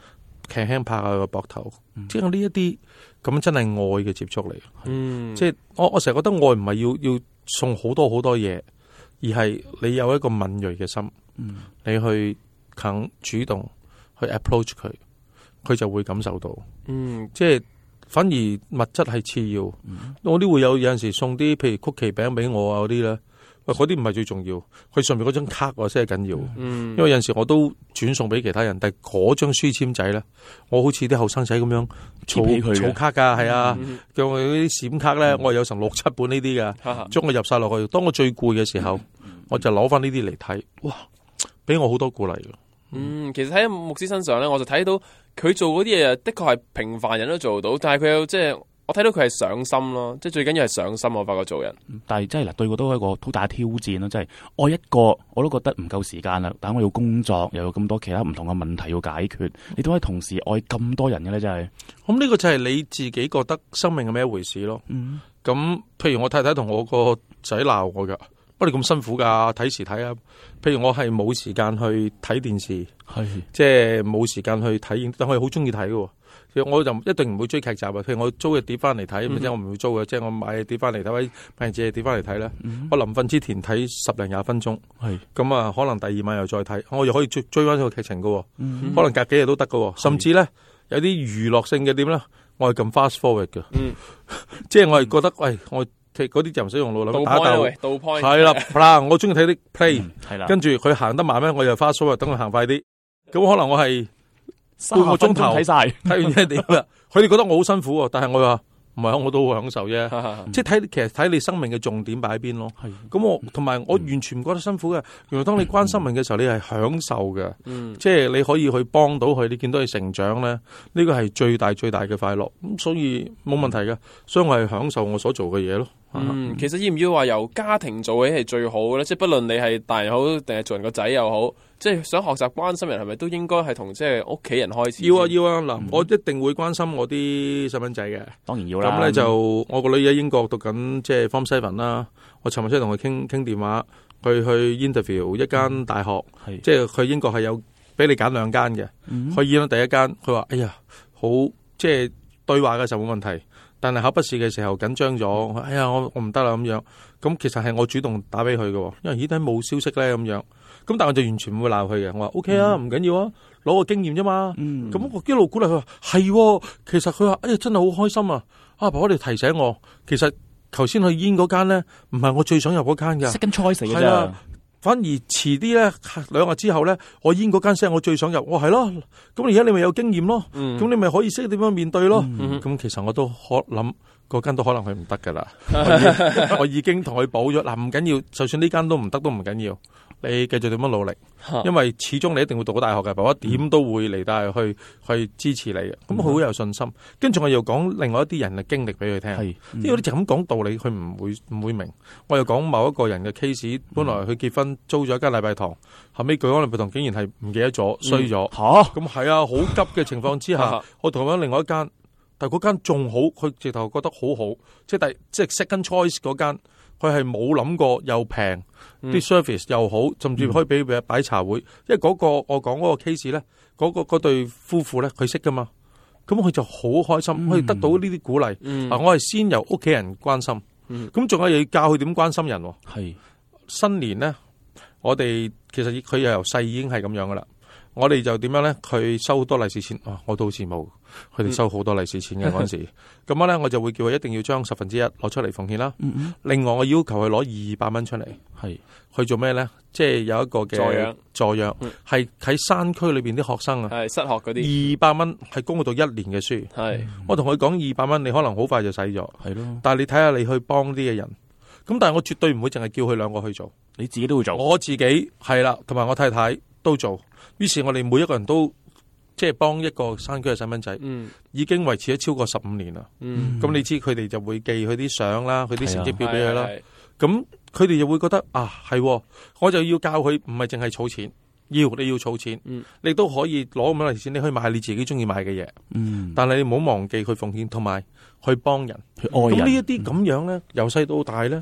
輕輕拍下佢個膊頭，即係呢一啲咁真係愛嘅接觸嚟。 嗯， 即係我我成日覺得愛唔係要要送好多好多嘢，而係你有一個敏銳嘅心， 嗯、 你去肯主動去 approach 佢，佢就會感受到。 嗯， 即係反而物質係次要。 嗯、 我啲會有有陣時送啲譬如曲奇餅俾我啊嗰啲咧。喂，嗰啲唔係最重要，佢上面嗰張卡我先係緊要。 嗯， 因為有陣時我都轉送俾其他人，但係嗰張書籤仔咧，我好似啲後生仔咁樣儲儲卡噶，係啊，叫我啲閃卡咧，我有成六七本呢啲噶，將我入晒落去。當我最攰嘅時候，我就攞翻呢啲嚟睇，哇，俾我好多鼓勵嘅。 嗯，其實喺牧師身上咧，我就睇到佢做嗰啲嘢，的確係平凡人都做到，但係佢有即係。我睇到佢係上心咯，即係最緊要係上心。我發覺做人， 但係真係嗱，對我都係一個好大嘅挑戰咯。即係愛一個，我都覺得唔夠時間啦。但係我要工作，又有咁多其他唔同嘅問題要解決，你都可以同時愛咁多人嘅咧，真係。 咁呢個就係你自己覺得生命係咩一回事咯。嗯，咁譬如我太太同我個仔鬧我噶，乜你咁辛苦噶，睇時睇啊。譬如我係冇時間去睇電視，係即係冇時間去睇，但我係好中意睇嘅。我就一定唔會追劇集啊！譬如我租嘅碟翻嚟睇，咁即係我唔會租嘅，即係我買嘅碟翻嚟睇，或者買自己嘅碟翻嚟睇咧。嗯、我臨瞓之前睇十零廿分鐘，係咁啊，可能第二晚又再睇，我又可以追追翻個劇情嘅。嗯、可能隔幾日都得嘅，甚至咧有啲娛樂性嘅點咧，我係咁 fast forward 嘅。嗯、即係我係覺得，喂，我嗰啲就唔使用腦諗打鬥，係啦，嗱，我中意睇啲 play，係啦，跟住佢行得慢咩，我又 fast forward，等佢行快啲。咁可能我係。半個鐘頭睇晒，睇完即點啦？佢哋覺得我好辛苦，但係我話唔係，我都好享受啫。即係睇，其實睇你生命嘅重點擺喺邊咯。咁我同埋我完全唔覺得辛苦嘅。原來當你關心人嘅時候，你係享受嘅。嗯、即係你可以去幫到佢，你見到佢成長咧，呢個係最大最大嘅快樂。咁所以冇問題嘅，所以我係享受我所做嘅嘢咯。 嗯，其實要唔要話由家庭做起係最好嘅咧？即係不論你係大人好定係做人個仔又好。即係想學習關心人，係咪都應該係同即係屋企人開始？ 要啊要啊嗱，嗯、我一定會關心我啲細蚊仔嘅。 當然要啦。 咁咧就我個女喺英國讀緊即係 Form Seven 啦。我尋日先同佢傾傾電話，佢去 interview 一間大學，嗯、即係佢英國係有俾你揀兩間嘅。 嗯、 佢揀咗第一間，佢話：哎呀，好即係對話嘅時候冇問題，但係考筆試嘅時候緊張咗。哎呀，我我唔得啦咁樣。咁其實係我主動打俾佢嘅，因為咦點冇消息咧咁樣。咁但係我就完全唔會鬧佢嘅，我話 O K 啊，唔緊要啊，攞個經驗啫嘛。咁、嗯、我一路鼓勵佢話係，其實佢話哎呀真係好開心啊！啊，爸爸你提醒我，其實頭先去煙嗰間咧，唔係我最想入嗰間噶 ，second choice 嘅啫。 啊，反而遲啲咧，兩日之後咧，我煙嗰間先係我最想入。我係咯，咁而家你咪有經驗咯，咁、嗯、你咪可以識點樣面對咯。咁、嗯嗯、其實我都可諗嗰間都可能係唔得噶啦。我已經同佢補咗嗱，唔緊要，就算呢間都唔得都唔緊要。你繼續點樣努力，因為始終你一定會讀到大學嘅，爸爸點都會嚟帶去去支持你嘅，咁佢好有信心。跟住我又講另外一啲人嘅經歷俾佢聽，因為有啲就咁講道理，佢唔會唔會明。我又講某一個人嘅 case，本來佢結婚租咗一間禮拜堂，後尾佢間禮拜堂竟然係唔記得咗衰咗，咁係啊，好急嘅情況之下，我同佢講另外一間，但係嗰間仲好，佢直頭覺得好好，即係第即係 second choice 嗰間。佢係冇諗過又平，啲、嗯、service 又好，甚至可以俾佢擺茶會。嗯、因為嗰、嗰個我講嗰個 case 咧，嗰、嗰個嗰對夫婦咧，佢識噶嘛，咁佢就好開心，可以、嗯、得到呢啲鼓勵。嗯、啊，我係先由屋企人關心，咁仲、嗯、有要教佢點關心人。係是新年咧，我哋其實佢又由細已經係咁樣噶啦。我哋就點樣咧？佢收好多利是錢，啊、我都好羨慕。佢哋收好多利是錢嘅嗰陣時，咁樣咧我就會叫佢一定要將十分之一攞出嚟奉獻啦。嗯嗯，另外我要求佢攞二百蚊出嚟，係是去做咩咧？即係有一個嘅助養，助養係喺山區裏邊啲學生啊，係失學嗰啲二百蚊係供佢讀一年嘅書。係是我同佢講二百蚊，你可能好快就使咗，係咯的。但係你睇下你去幫啲嘅人，咁但係我絕對唔會淨係叫佢兩個去做，你自己都會做。我自己係啦，同埋我太太都做。於是我哋每一個人都即係幫一個山區嘅細蚊仔，嗯、已經維持咗超過十五年啦。咁、嗯、你知佢哋就會寄佢啲相啦，佢啲成績表俾佢啦。咁佢哋就會覺得啊，係，我就要教佢唔係淨係儲錢，要你要儲錢，嗯、你都可以攞咁多利是錢，你可以買你自己中意買嘅嘢。嗯、但係你唔好忘記去奉獻，同埋去幫人，去愛人。咁呢一啲咁樣咧，由細到大咧。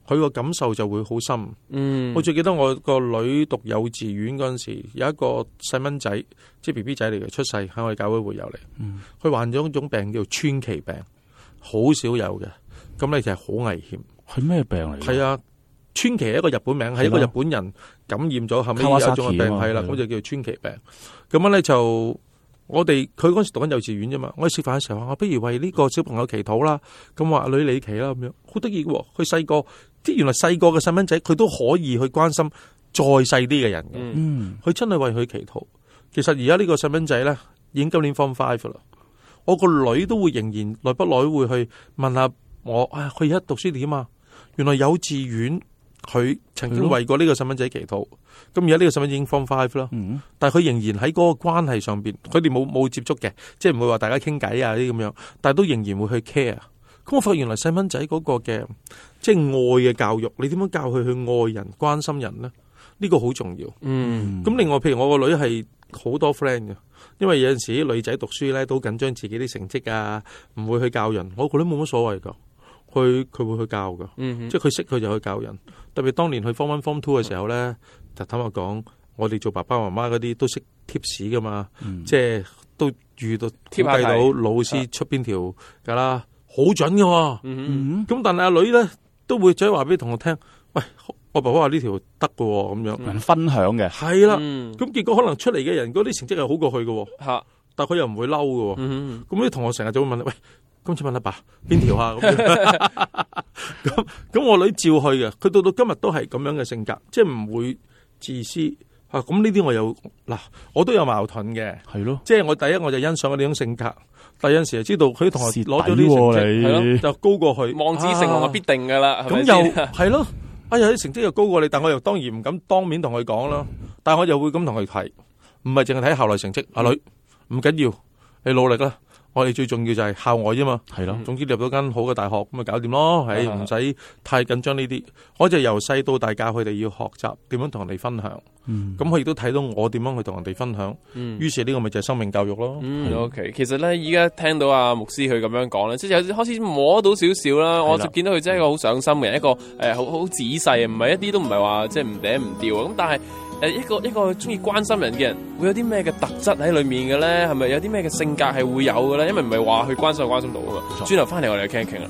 佢個感受就會好深。 嗯， 我最記得我個女讀幼稚園嗰陣時，有一個細蚊仔，即係 B B 仔嚟嘅，出世喺我哋教會會有嚟。佢、嗯、患咗一種病叫川崎病，好少有嘅。咁咧就係好危險。 係咩病嚟？ 係啊，川崎係一個日本名，係一個日本人感染咗，後尾有一種病係啦，咁就叫川崎病。咁樣咧就。我哋佢嗰時讀緊幼稚園啫嘛，我哋食飯嘅時候話，我不如為呢個小朋友祈禱啦。咁話阿女你祈啦咁樣，好得意嘅。佢細個，即係原來細個嘅細蚊仔，佢都可以去關心再細啲嘅人嘅。嗯，佢真係為佢祈禱。其實而家呢個細蚊仔咧，已經今年 Form Five 啦。我個女都會仍然耐不耐會去問下我，啊，佢而家讀書點啊？原來幼稚園佢曾經為過呢個細蚊仔祈禱。咁而家呢個細蚊已經 Form Five 啦，嗯、但係佢仍然喺嗰個關係上邊，佢哋冇冇接觸嘅，即係唔會話大家傾偈啊啲咁樣，但係都仍然會去 care。咁我發現原來細蚊仔嗰個嘅即係愛嘅教育，你點樣教佢去愛人、關心人呢？呢、呢個好重要。嗯，咁另外譬如我個女係好多 friend 嘅，因為有陣時啲女仔讀書咧都緊張自己啲成績啊，唔會去教人。我個女冇乜所謂噶，佢佢會去教噶，嗯、即係佢識佢就去教人。特別當年去 Form One、Form Two 嘅時候咧。就坦白講，我哋做爸爸媽媽嗰啲都識貼士噶嘛，嗯、即係都遇到貼計到老師出邊條噶啦，好準噶、啊。咁、嗯、但係阿女咧都會再話俾同學聽，喂，我爸爸話呢條得噶咁樣， 人分享嘅係啦。咁、嗯、結果可能出嚟嘅人嗰啲成績係好過佢嘅，吓、嗯，但係佢又唔會嬲嘅。咁啲、嗯嗯、同學成日就會問，喂，今次問阿爸邊條啊？咁咁我女照去嘅，佢到到今日都係咁樣嘅性格，即係唔會。自私啊！咁呢啲我有嗱，我都有矛盾嘅，係咯，即係我第一我就欣賞佢呢種性格，但有陣時就知道佢啲同學攞咗啲成績，係咯，就高過佢，望子成龍就必定噶啦，咁又係咯，哎呀啲成績又高過你，但我又當然唔敢當面同佢講啦，但係我又會咁同佢提，唔係淨係睇校內成績，阿女唔緊要，你努力啦。我哋最重要就係校外啫嘛，係咯。總之入到間好嘅大學咁咪搞掂咯，係唔使太緊張呢啲。我就由細到大教佢哋要學習點樣同人哋分享，咁佢亦都睇到我點樣去同人哋分享。嗯、於是呢個咪就係生命教育咯。嗯的 OK， 其實咧依家聽到阿牧師佢咁樣講咧，即係有開始摸到少少啦。的我就見到佢真係一個好上心嘅人，一個誒好好仔細，唔係一啲都唔係話即係唔嗲唔吊啊。咁但係。誒，一個一個中意關心人嘅人，會有啲咩嘅特質喺裏面嘅咧？係咪有啲咩嘅性格係會有嘅咧？因為唔係話去關心就關心到啊嘛。轉頭翻嚟我哋傾一傾啦。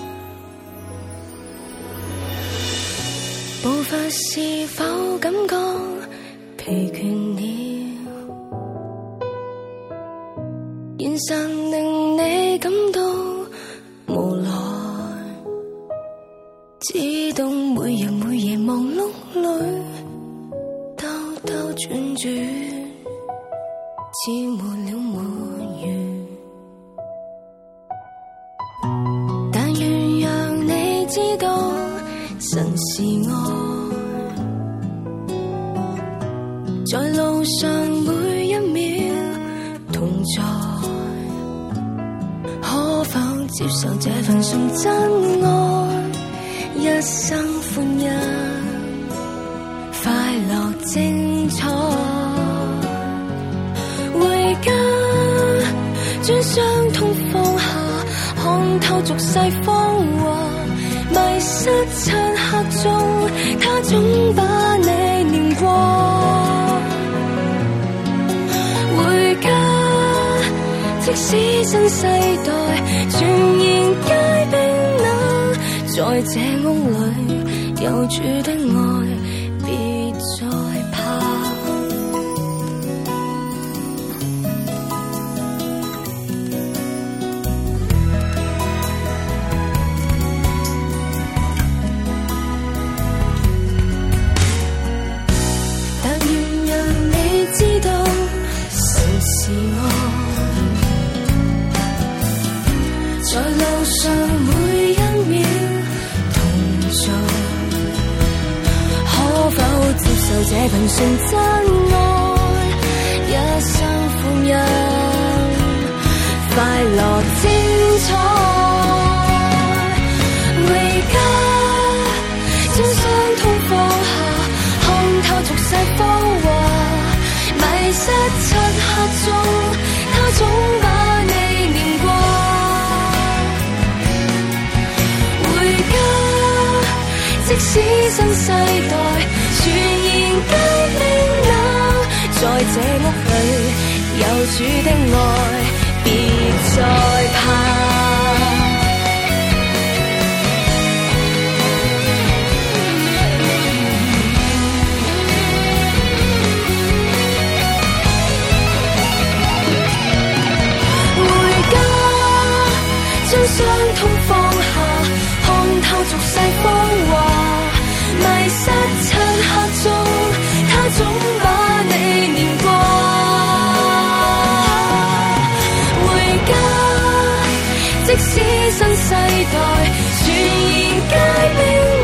步伐是否感覺疲倦了？現實令你感到無奈，知道每日每夜忙碌裏。兜轉轉，似沒了沒完。但願讓你知道，神是愛。在路上每一秒同在，可否接受這份純真愛？一生歡欣，快樂精彩，回家將傷痛放下，看透俗世芳華，迷失漆黑中，他總把你念掛。回家，即使新世代全然皆冰冷，在這屋裏有主的愛。再怕，但願讓你知道，神是愛。在路上每一秒同在，可否接受這份純真愛？一生歡欣，快樂精彩。回家，將傷痛放下，看透俗世芳華，迷失漆黑中，他總把你念掛。回家， 世代，全然皆冰冷。在這屋裏有主的愛，別再怕。將傷痛放下，看透俗世芳華，迷失漆黑中，他總把你念掛。回家，即使新世代全然皆冰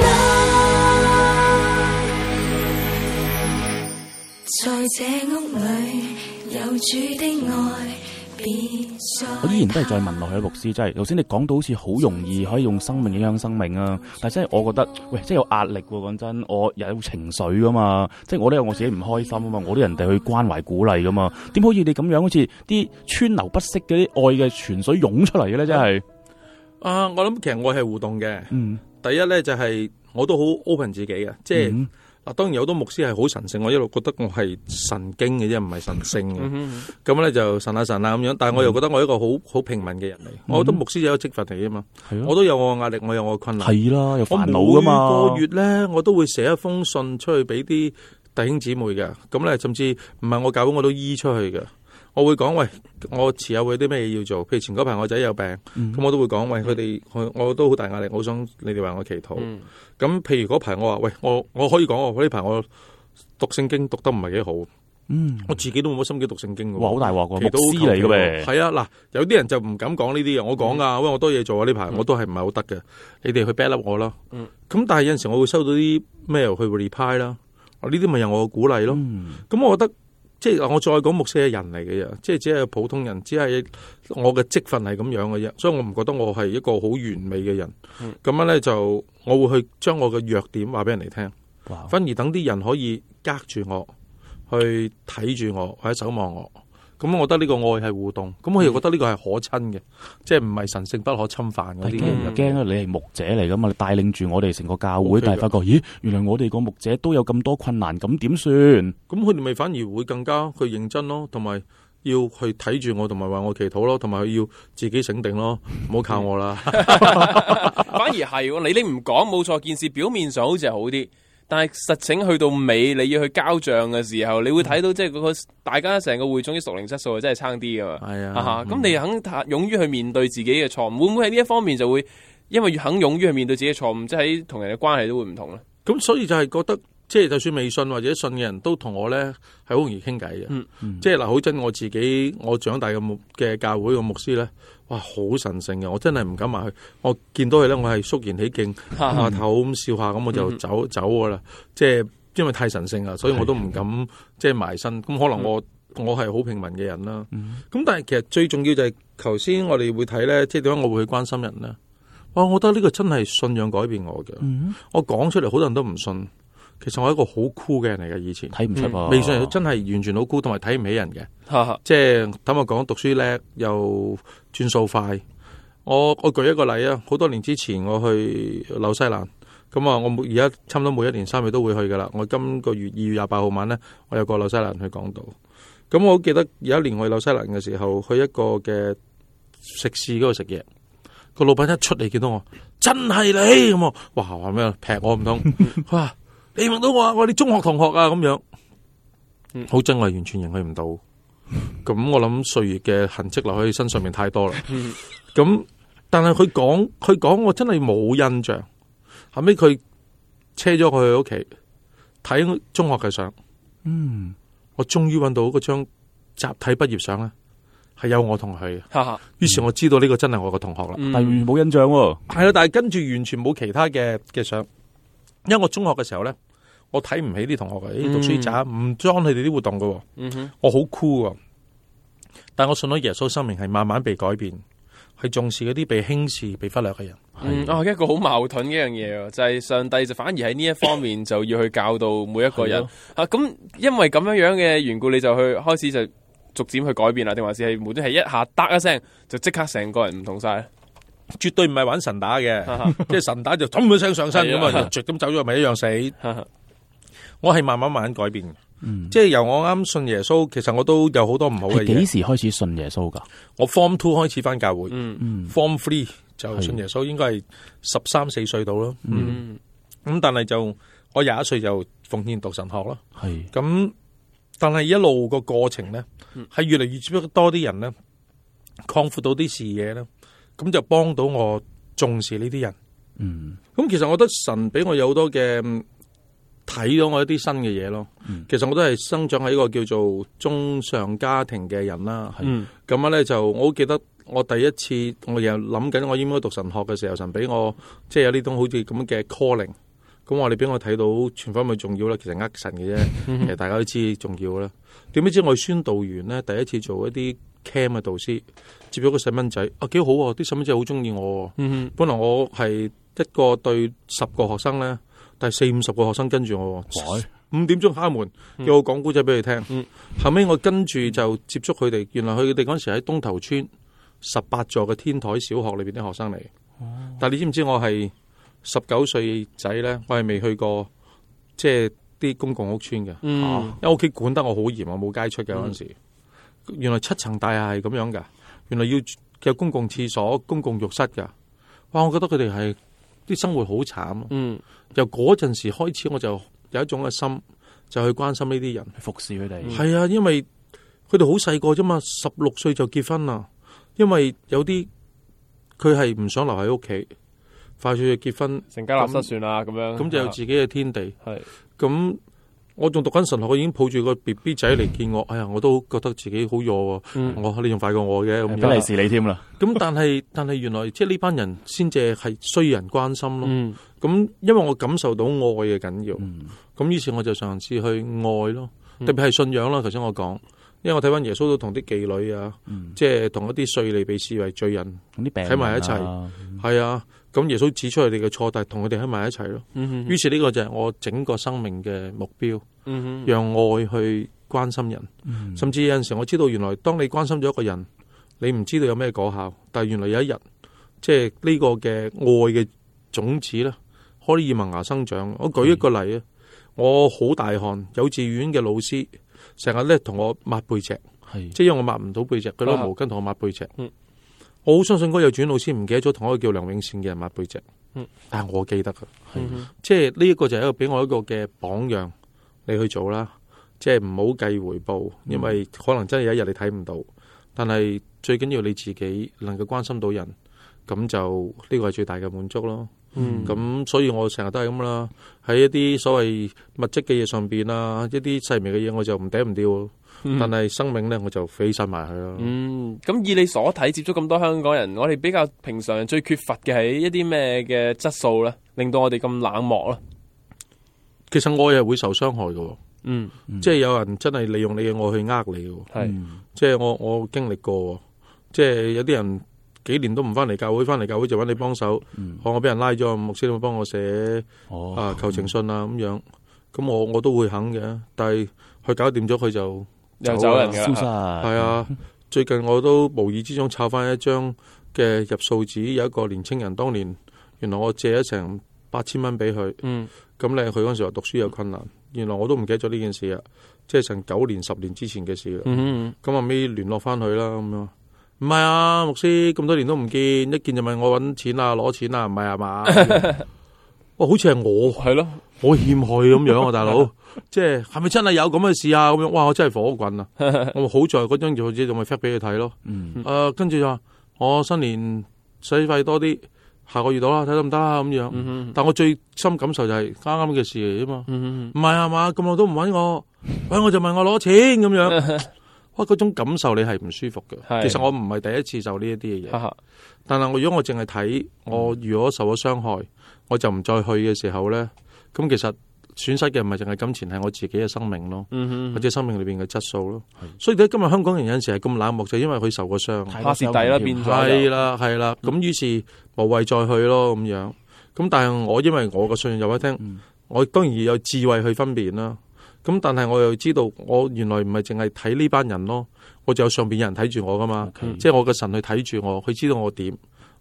冷，在這屋裏有主的愛。 我依然都係再問落去，牧師，即係頭先你講到好似好容易可以用生命影響生命啊，但係真係我覺得，喂，真係有壓力喎。講真，我有情緒噶嘛，即係我都有我自己唔開心啊嘛，我都人哋去關懷鼓勵噶嘛，點可以你咁樣好似啲川流不息嗰啲愛嘅泉水湧出嚟嘅咧？真係啊！我諗其實愛係互動嘅。嗯，第一咧就係我都好 open 自己嘅，即係。嗯嗱，當然有好多牧師係好神聖，我一路覺得我係神經嘅啫，唔係神聖嘅。咁咧就神啊神啊咁樣，但係我又覺得我係一個好好平民嘅人嚟。我覺得牧師有一個職份嚟啊嘛，我都有我嘅壓力，我有我嘅困難。 係啦，有煩惱噶嘛。 我每個月咧，我都會寫一封信出去俾啲弟兄姊妹嘅。咁咧，甚至唔係我教會我都醫出去嘅。我會講喂，我持有會啲咩嘢要做？譬如前嗰排我仔有病，咁、嗯、我都會講喂，佢哋我我都好大壓力，我想你哋為我祈禱。咁、嗯、譬如嗰排我話喂，我我可以講我呢排我讀聖經讀得唔係幾好，嗯，我自己都冇乜心機讀聖經嘅。哇， 好大鑊個牧師嚟嘅咩？ 係啊，嗱，有啲人就唔敢講呢啲嘢，我講噶，因為我多嘢做啊呢排，我都係唔係好得嘅。你哋去 back up 我啦。咁、嗯、但係有陣時我會收到啲 mail 去 reply 啦，呢啲咪有我嘅鼓勵咯。咁、嗯、我覺得。即係我再講牧師係人嚟嘅啫，即係只係普通人，只係我嘅職分係咁樣嘅啫，所以我唔覺得我係一個好完美嘅人。咁、嗯、樣咧就我會去將我嘅弱點話俾人哋聽，反而等啲人可以隔住我，去睇住我或者守望我。咁我覺得呢個愛係互動，咁我又覺得呢個係可親嘅，即係唔係神聖不可侵犯嗰啲嘢。 驚啊！你係牧者嚟噶嘛？你帶領住我哋成個教會，但係發覺，咦，原來我哋個牧者都有咁多困難，咁點算？咁佢哋咪反而會更加去認真咯，同埋要去睇住我，同埋為我祈禱咯，同埋要自己醒定咯，唔好靠我啦。 反而係你你唔講冇錯，件事表面上好似係好啲。但係實情去到尾，你要去交賬嘅時候，你會睇到即係嗰個大家成個會眾啲屬靈質素真係差啲噶嘛。係啊，咁、嗯、你肯勇於去面對自己嘅錯誤，會唔會喺呢一方面就會因為肯勇於去面對自己嘅錯誤，即係喺同人嘅關係都會唔同咧？ 咁所以就係覺得，即係就算未信或者信嘅人都同我咧係好容易傾偈嘅。嗯嗯、即係嗱，好真我自己，我長大嘅牧嘅教會嘅牧師咧。哇，好神聖嘅，我真係唔敢埋去。我見到佢咧，我係肅然起敬，下頭咁笑下，咁我就走走噶啦。即係因為太神聖啦，所以我都唔敢即係埋身。咁可能我我係好平民嘅人啦。咁但係其實最重要就係頭先我哋會睇咧，即係點解我會去關心人咧？哇，我覺得呢個真係信仰改變我嘅。我講出嚟，好多人都唔信。其實我係一個好酷嘅人嚟嘅，以前睇唔出啊， 未信真係完全好酷，同埋睇唔起人嘅。即係坦白講，讀書叻又轉數快。我我舉一個例啊，好多年之前我去紐西蘭，咁啊，我每而家差唔多每一年三月都會去噶啦。我今個月二月廿八號晚咧，我有個紐西蘭去講道。咁我好記得有一年我去紐西蘭嘅時候，去一個嘅食肆嗰度食嘢，個老闆一出嚟見到我，真係你咁啊！哇，話咩劈我唔通？哇！你問到我啊，我哋中學同學啊，咁樣，好真，我係完全認佢唔到。咁我諗歲月嘅痕跡留喺身上面太多啦。咁但係佢講，佢講我真係冇印象。後尾佢車咗我去屋企睇中學嘅相。嗯，我終於揾到嗰張集體畢業相啦，係有我同佢。於是我知道呢個真係我個同學啦。 嗯、但係冇印象喎。 係啦，但係跟住完全冇其他嘅嘅相，因為我中學嘅時候咧。我睇唔起啲同學嘅，啲讀書渣，唔裝佢哋啲活動嘅。嗯、我好酷啊！但我信到耶穌生命係慢慢被改變，係重視嗰啲被輕視、被忽略嘅人。 嗯，哦，一個好矛盾嘅一樣嘢，就係、是、上帝就反而喺呢一方面就要去教導每一個人。啊，咁因為咁樣樣嘅緣故，你就去開始就逐漸去改變啦，定還是係無端係一下嗒一聲就即刻成個人唔同晒咧？ 絕對唔係玩神打嘅，即係神打就咚一聲上身咁啊，就咁走咗咪一樣死。我係慢慢慢慢改變嘅， 嗯、 即係由我啱信耶穌，其實我都有好多唔好嘅嘢。 幾時開始信耶穌噶？ 我 Form Two 開始翻教會， 嗯嗯 ，Form Three 就信耶穌，應該係十三四歲到咯。 嗯， 咁但係就我廿一歲就奉獻讀神學咯。 係咁，但係一路個過程咧，係越嚟越接觸多啲人咧，擴闊到啲視野咧，咁就幫到我重視呢啲人。 嗯， 咁其實我覺得神俾我有好多嘅睇到我一啲新嘅嘢咯。 嗯、 其實我都係生長喺一個叫做中上家庭嘅人啦。 嗯， 咁樣咧就我好記得我第一次我又諗緊我應該讀神學嘅時候，神俾我即係有呢種好似咁嘅 calling。咁我哋俾我睇到全方位重要啦，其實呃神嘅啫，其實大家都知重要啦。點不知我宣導員咧，第一次做一啲 cam 嘅導師，接咗個細蚊仔，啊幾好喎！啲細蚊仔好中意我。嗯、本來我係一個對十個學生咧，但係四五十個學生跟住我。五點鐘敲門，叫我講古仔俾佢聽。嗯、後尾我跟住就接觸佢哋，原來佢哋嗰時喺東頭村十八座嘅天台小學裏邊啲學生嚟。哦、但係你知唔知我係十九歲仔咧？我係未去過即係啲公共屋邨嘅。嗯啊、因為屋企管得我好嚴，我冇街出嘅嗰陣時。嗯、原來七層大廈係咁樣噶，原來要有公共廁所、公共浴室噶。哇！我覺得佢哋係啲生活好慘。嗯，由嗰陣時開始，我就有一種嘅心，就去關心呢啲人， 服侍佢哋。 係、嗯、啊，因為佢哋好細個啫嘛，十六歲就結婚啦。因為有啲佢係唔想留喺屋企。快脆就結婚， 成家立室算啦，咁樣咁就有自己嘅天地。 係咁是，我仲讀緊神學，我已經抱住個 B B 仔嚟見我。哎呀，我都覺得自己好弱。嗯、我你仲快過我嘅，咁俾利是你添啦。 咁但係但係原來即係呢班人先至係需要人關心咯。咁、嗯、因為我感受到愛嘅緊要，咁、嗯、於是我就嘗試去愛咯，特別係信仰啦。頭先我講。因為我睇翻耶穌都同啲妓女啊，嗯、即係同一啲稅吏被視為罪人，喺埋一齊，係啊。咁、嗯、耶穌指出佢哋嘅錯，但係同佢哋喺埋一齊咯。嗯、哼於是呢個就係我整個生命嘅目標，嗯、哼讓愛去關心人。嗯、甚至有陣時我知道，原來當你關心咗一個人，你唔知道有咩果效，但係原來有一日，即係呢個嘅愛嘅種子咧，可以萌芽生長。我舉一個例啊，嗯、我好大汗，幼稚園嘅老師。成日咧同我抹背脊，是即係因為我抹唔到背脊，佢攞毛巾同我抹背脊。嗯、我好相信嗰個幼稚園老師唔記得咗同一個叫梁永善嘅人抹背脊，嗯、但係我記得噶，是嗯、即係呢一個就係一個俾我一個嘅榜樣，你去做啦。即係唔好計回報，因為可能真係有一日你睇唔到，但係最緊要你自己能夠關心到人，咁就呢個係最大嘅滿足咯。咁、嗯、所以我成日都係咁啦，喺一啲所謂物質嘅嘢上邊啊，一啲細微嘅嘢我就唔嗲唔掉，嗯、但係生命咧我就飛晒埋去咯。嗯， 咁以你所睇接觸咁多香港人，我哋比較平常最缺乏嘅係一啲咩嘅質素咧，令到我哋咁冷漠咧？ 其實愛係會受傷害嘅，嗯，嗯即係有人真係利用你嘅愛去呃你嘅，係是，即係我我經歷過，即係有啲人。幾年都唔翻嚟教會，翻嚟教會就揾你幫手。嗯、我我俾人拉咗，牧師會幫我寫、哦、啊求情信啊咁樣。咁我我都會肯嘅，但係佢搞掂咗佢就又走人㗎。 係啊，最近我都無意之中抄翻一張嘅入數紙，有一個年青人當年原來我借咗成八千蚊俾佢。咁咧佢嗰陣時話讀書有困難，原來我都唔記得咗呢件事啊，即係成九年十年之前嘅事啦。咁後尾聯絡翻佢啦咁樣。唔係啊，牧師咁多年都唔見，一見就問我搵錢啊，攞錢啊，唔係啊嘛？哦，好似係我係咯，我欠佢咁樣啊，大佬，即係係咪真係有咁嘅事啊？咁樣，哇，我真係火滾啊！我好在嗰張條紙仲咪 fax 俾佢睇咯。誒、嗯呃，跟住就話我新年使費多啲，下個月到啦，睇得唔得啊？咁樣，嗯、哼但我最深感受就係啱啱嘅事嚟啫嘛。唔係啊嘛，咁耐都唔搵我，搵我就問我攞錢咁樣。哇！嗰種感受你係唔舒服嘅。是其實我唔係第一次受呢一啲嘅嘢，哈哈但係我如果我淨係睇我如果受咗傷害，我就唔再去嘅時候咧，咁其實損失嘅唔係淨係金錢，係我自己嘅生命咯，嗯、哼或者生命裏邊嘅質素咯。是所以咧，今日香港人有陣時係咁冷漠，就係、因為佢受過傷， 怕蝕底啦，變咗係啦係啦。咁於、嗯、是無謂再去咯咁樣。咁但係我因為我嘅信任話俾你聽，嗯、我當然要有智慧去分辨啦。咁但係我又知道，我原來唔係淨係睇呢班人咯，我就有上邊有人睇住我噶嘛，Okay. 即係我嘅神去睇住我，佢知道我點，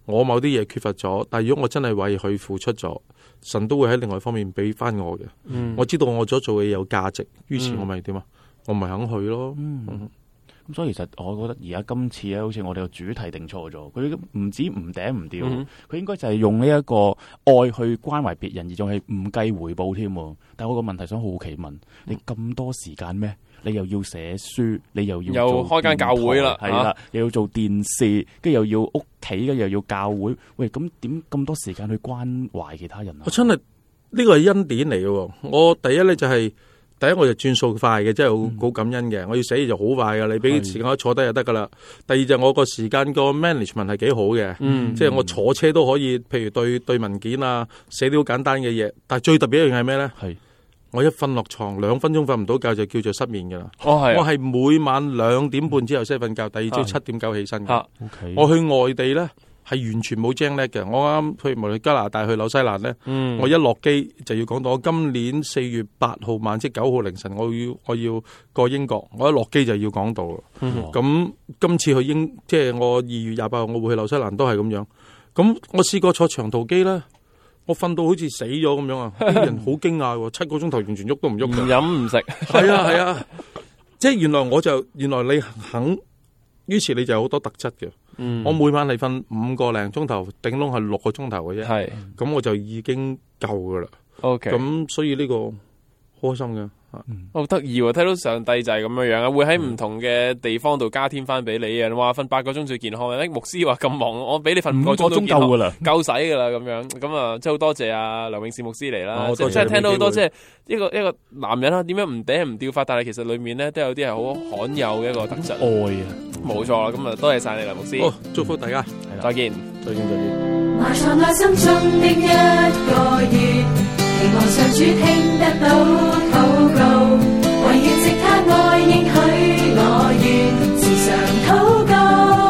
我某啲嘢缺乏咗，但係如果我真係為佢付出咗，神都會喺另外一方面俾翻我嘅。 嗯、 我知道我所做嘅嘢有價值，於是我咪點啊？我咪肯去咯。 嗯嗯咁所以其實我覺得而家今次咧，好似我哋個主題定錯咗，佢唔止唔頂唔掉，佢、嗯、應該就係用呢一個愛去關懷別人，而仲係唔計回報添。但係我個問題想好奇問，你咁多時間咩？你又要寫書，你又要又開間教會啦， 係啦，又要做電視，跟住又要屋企，跟住又要教會。喂，咁點咁多時間去關懷其他人啊？ 我真係呢個係恩典嚟嘅。我第一咧就係、是。第一我就轉數快嘅，真係好好感恩嘅。我要寫就好快噶，你俾時間我坐低就得噶啦。第二就我個時間個 management 係幾好嘅，嗯、即係我坐車都可以，譬如對對文件啊，寫啲好簡單嘅嘢。但係最特別一樣係咩咧？係我一瞓落床兩分鐘瞓唔到覺就叫做失眠噶啦。哦係，我係每晚兩點半之後先瞓覺，第二朝七點九起身嘅。啊 okay、我去外地咧。係完全冇精叻嘅。我啱去無論加拿大去紐西蘭咧，嗯、我一落機就要講到我今年四月八號晚即九號凌晨，我要我要過英國，我一落機就要講到。咁、嗯、今次去英，即係我二月廿八號我會去紐西蘭都係咁樣。咁我試過坐長途機咧，我瞓到好似死咗咁樣啊！啲人好驚訝，七個鐘頭完全喐都唔喐， 唔飲唔食。 係啊係啊，即係原來我就原來你肯，於是你就有好多特質嘅。嗯、我每晚係瞓五個零鐘頭，頂籠係六個鐘頭嘅啫。係，咁我就已經夠噶啦。OK，咁所以呢個開心嘅。 好得意喎！睇到上帝就係咁樣樣啊，會喺唔同嘅地方度加添翻俾你啊！話瞓八個鐘最健康嘅，牧師話咁忙，我俾你瞓五個鐘都夠噶啦，夠使噶啦咁樣。咁啊，即係好多謝啊梁永士牧師嚟啦，即係聽到好多即係一個一個男人啊，點樣唔嗲唔掉法，但係其實裏面咧都有啲係好罕有嘅一個特質，愛啊，冇錯啦。咁啊，多謝晒你梁牧師， 好祝福大家， 再見， 再見，再見。 埋藏內心中的一個願，期望上主聽得到禱告，唯願藉他愛應許我願時常禱告。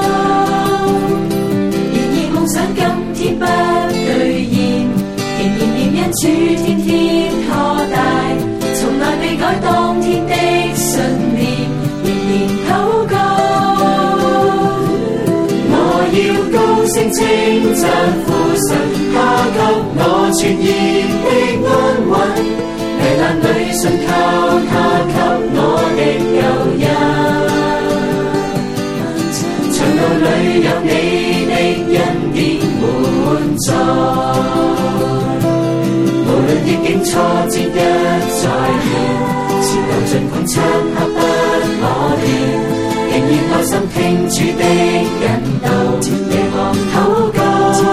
然而夢想今天不兌現，仍然念因主天天拖帶，從來未改當天的信念，仍然禱告。我要高聲稱讚父神，他給我全然的安穩，危難裏信靠他給我的救恩，長路裏有你的恩典滿載，無論逆境挫折一再現，前路儘管漆黑不可見，仍然耐心聽主的引導，期望禱告。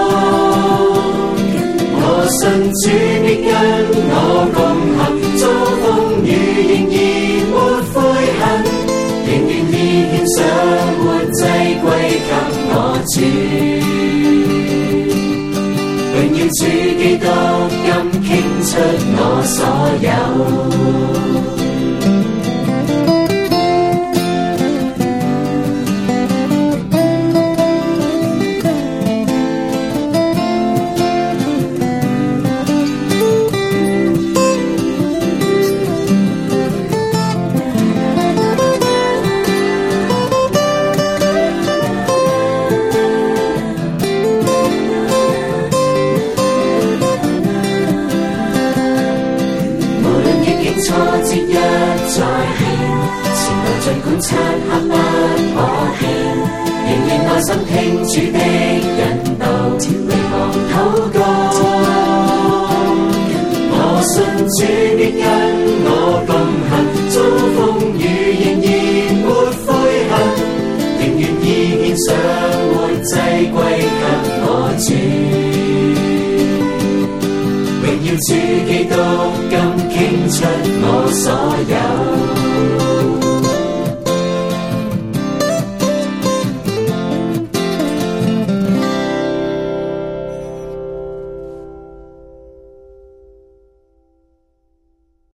我信主必跟我共行，遭風雨仍然沒悔恨，仍願意獻上活祭歸給我主，榮耀主基督今傾出我所有。挫折一再現，前路儘管漆黑不可見，仍然耐心聽主的引導，期望禱告。我信主必跟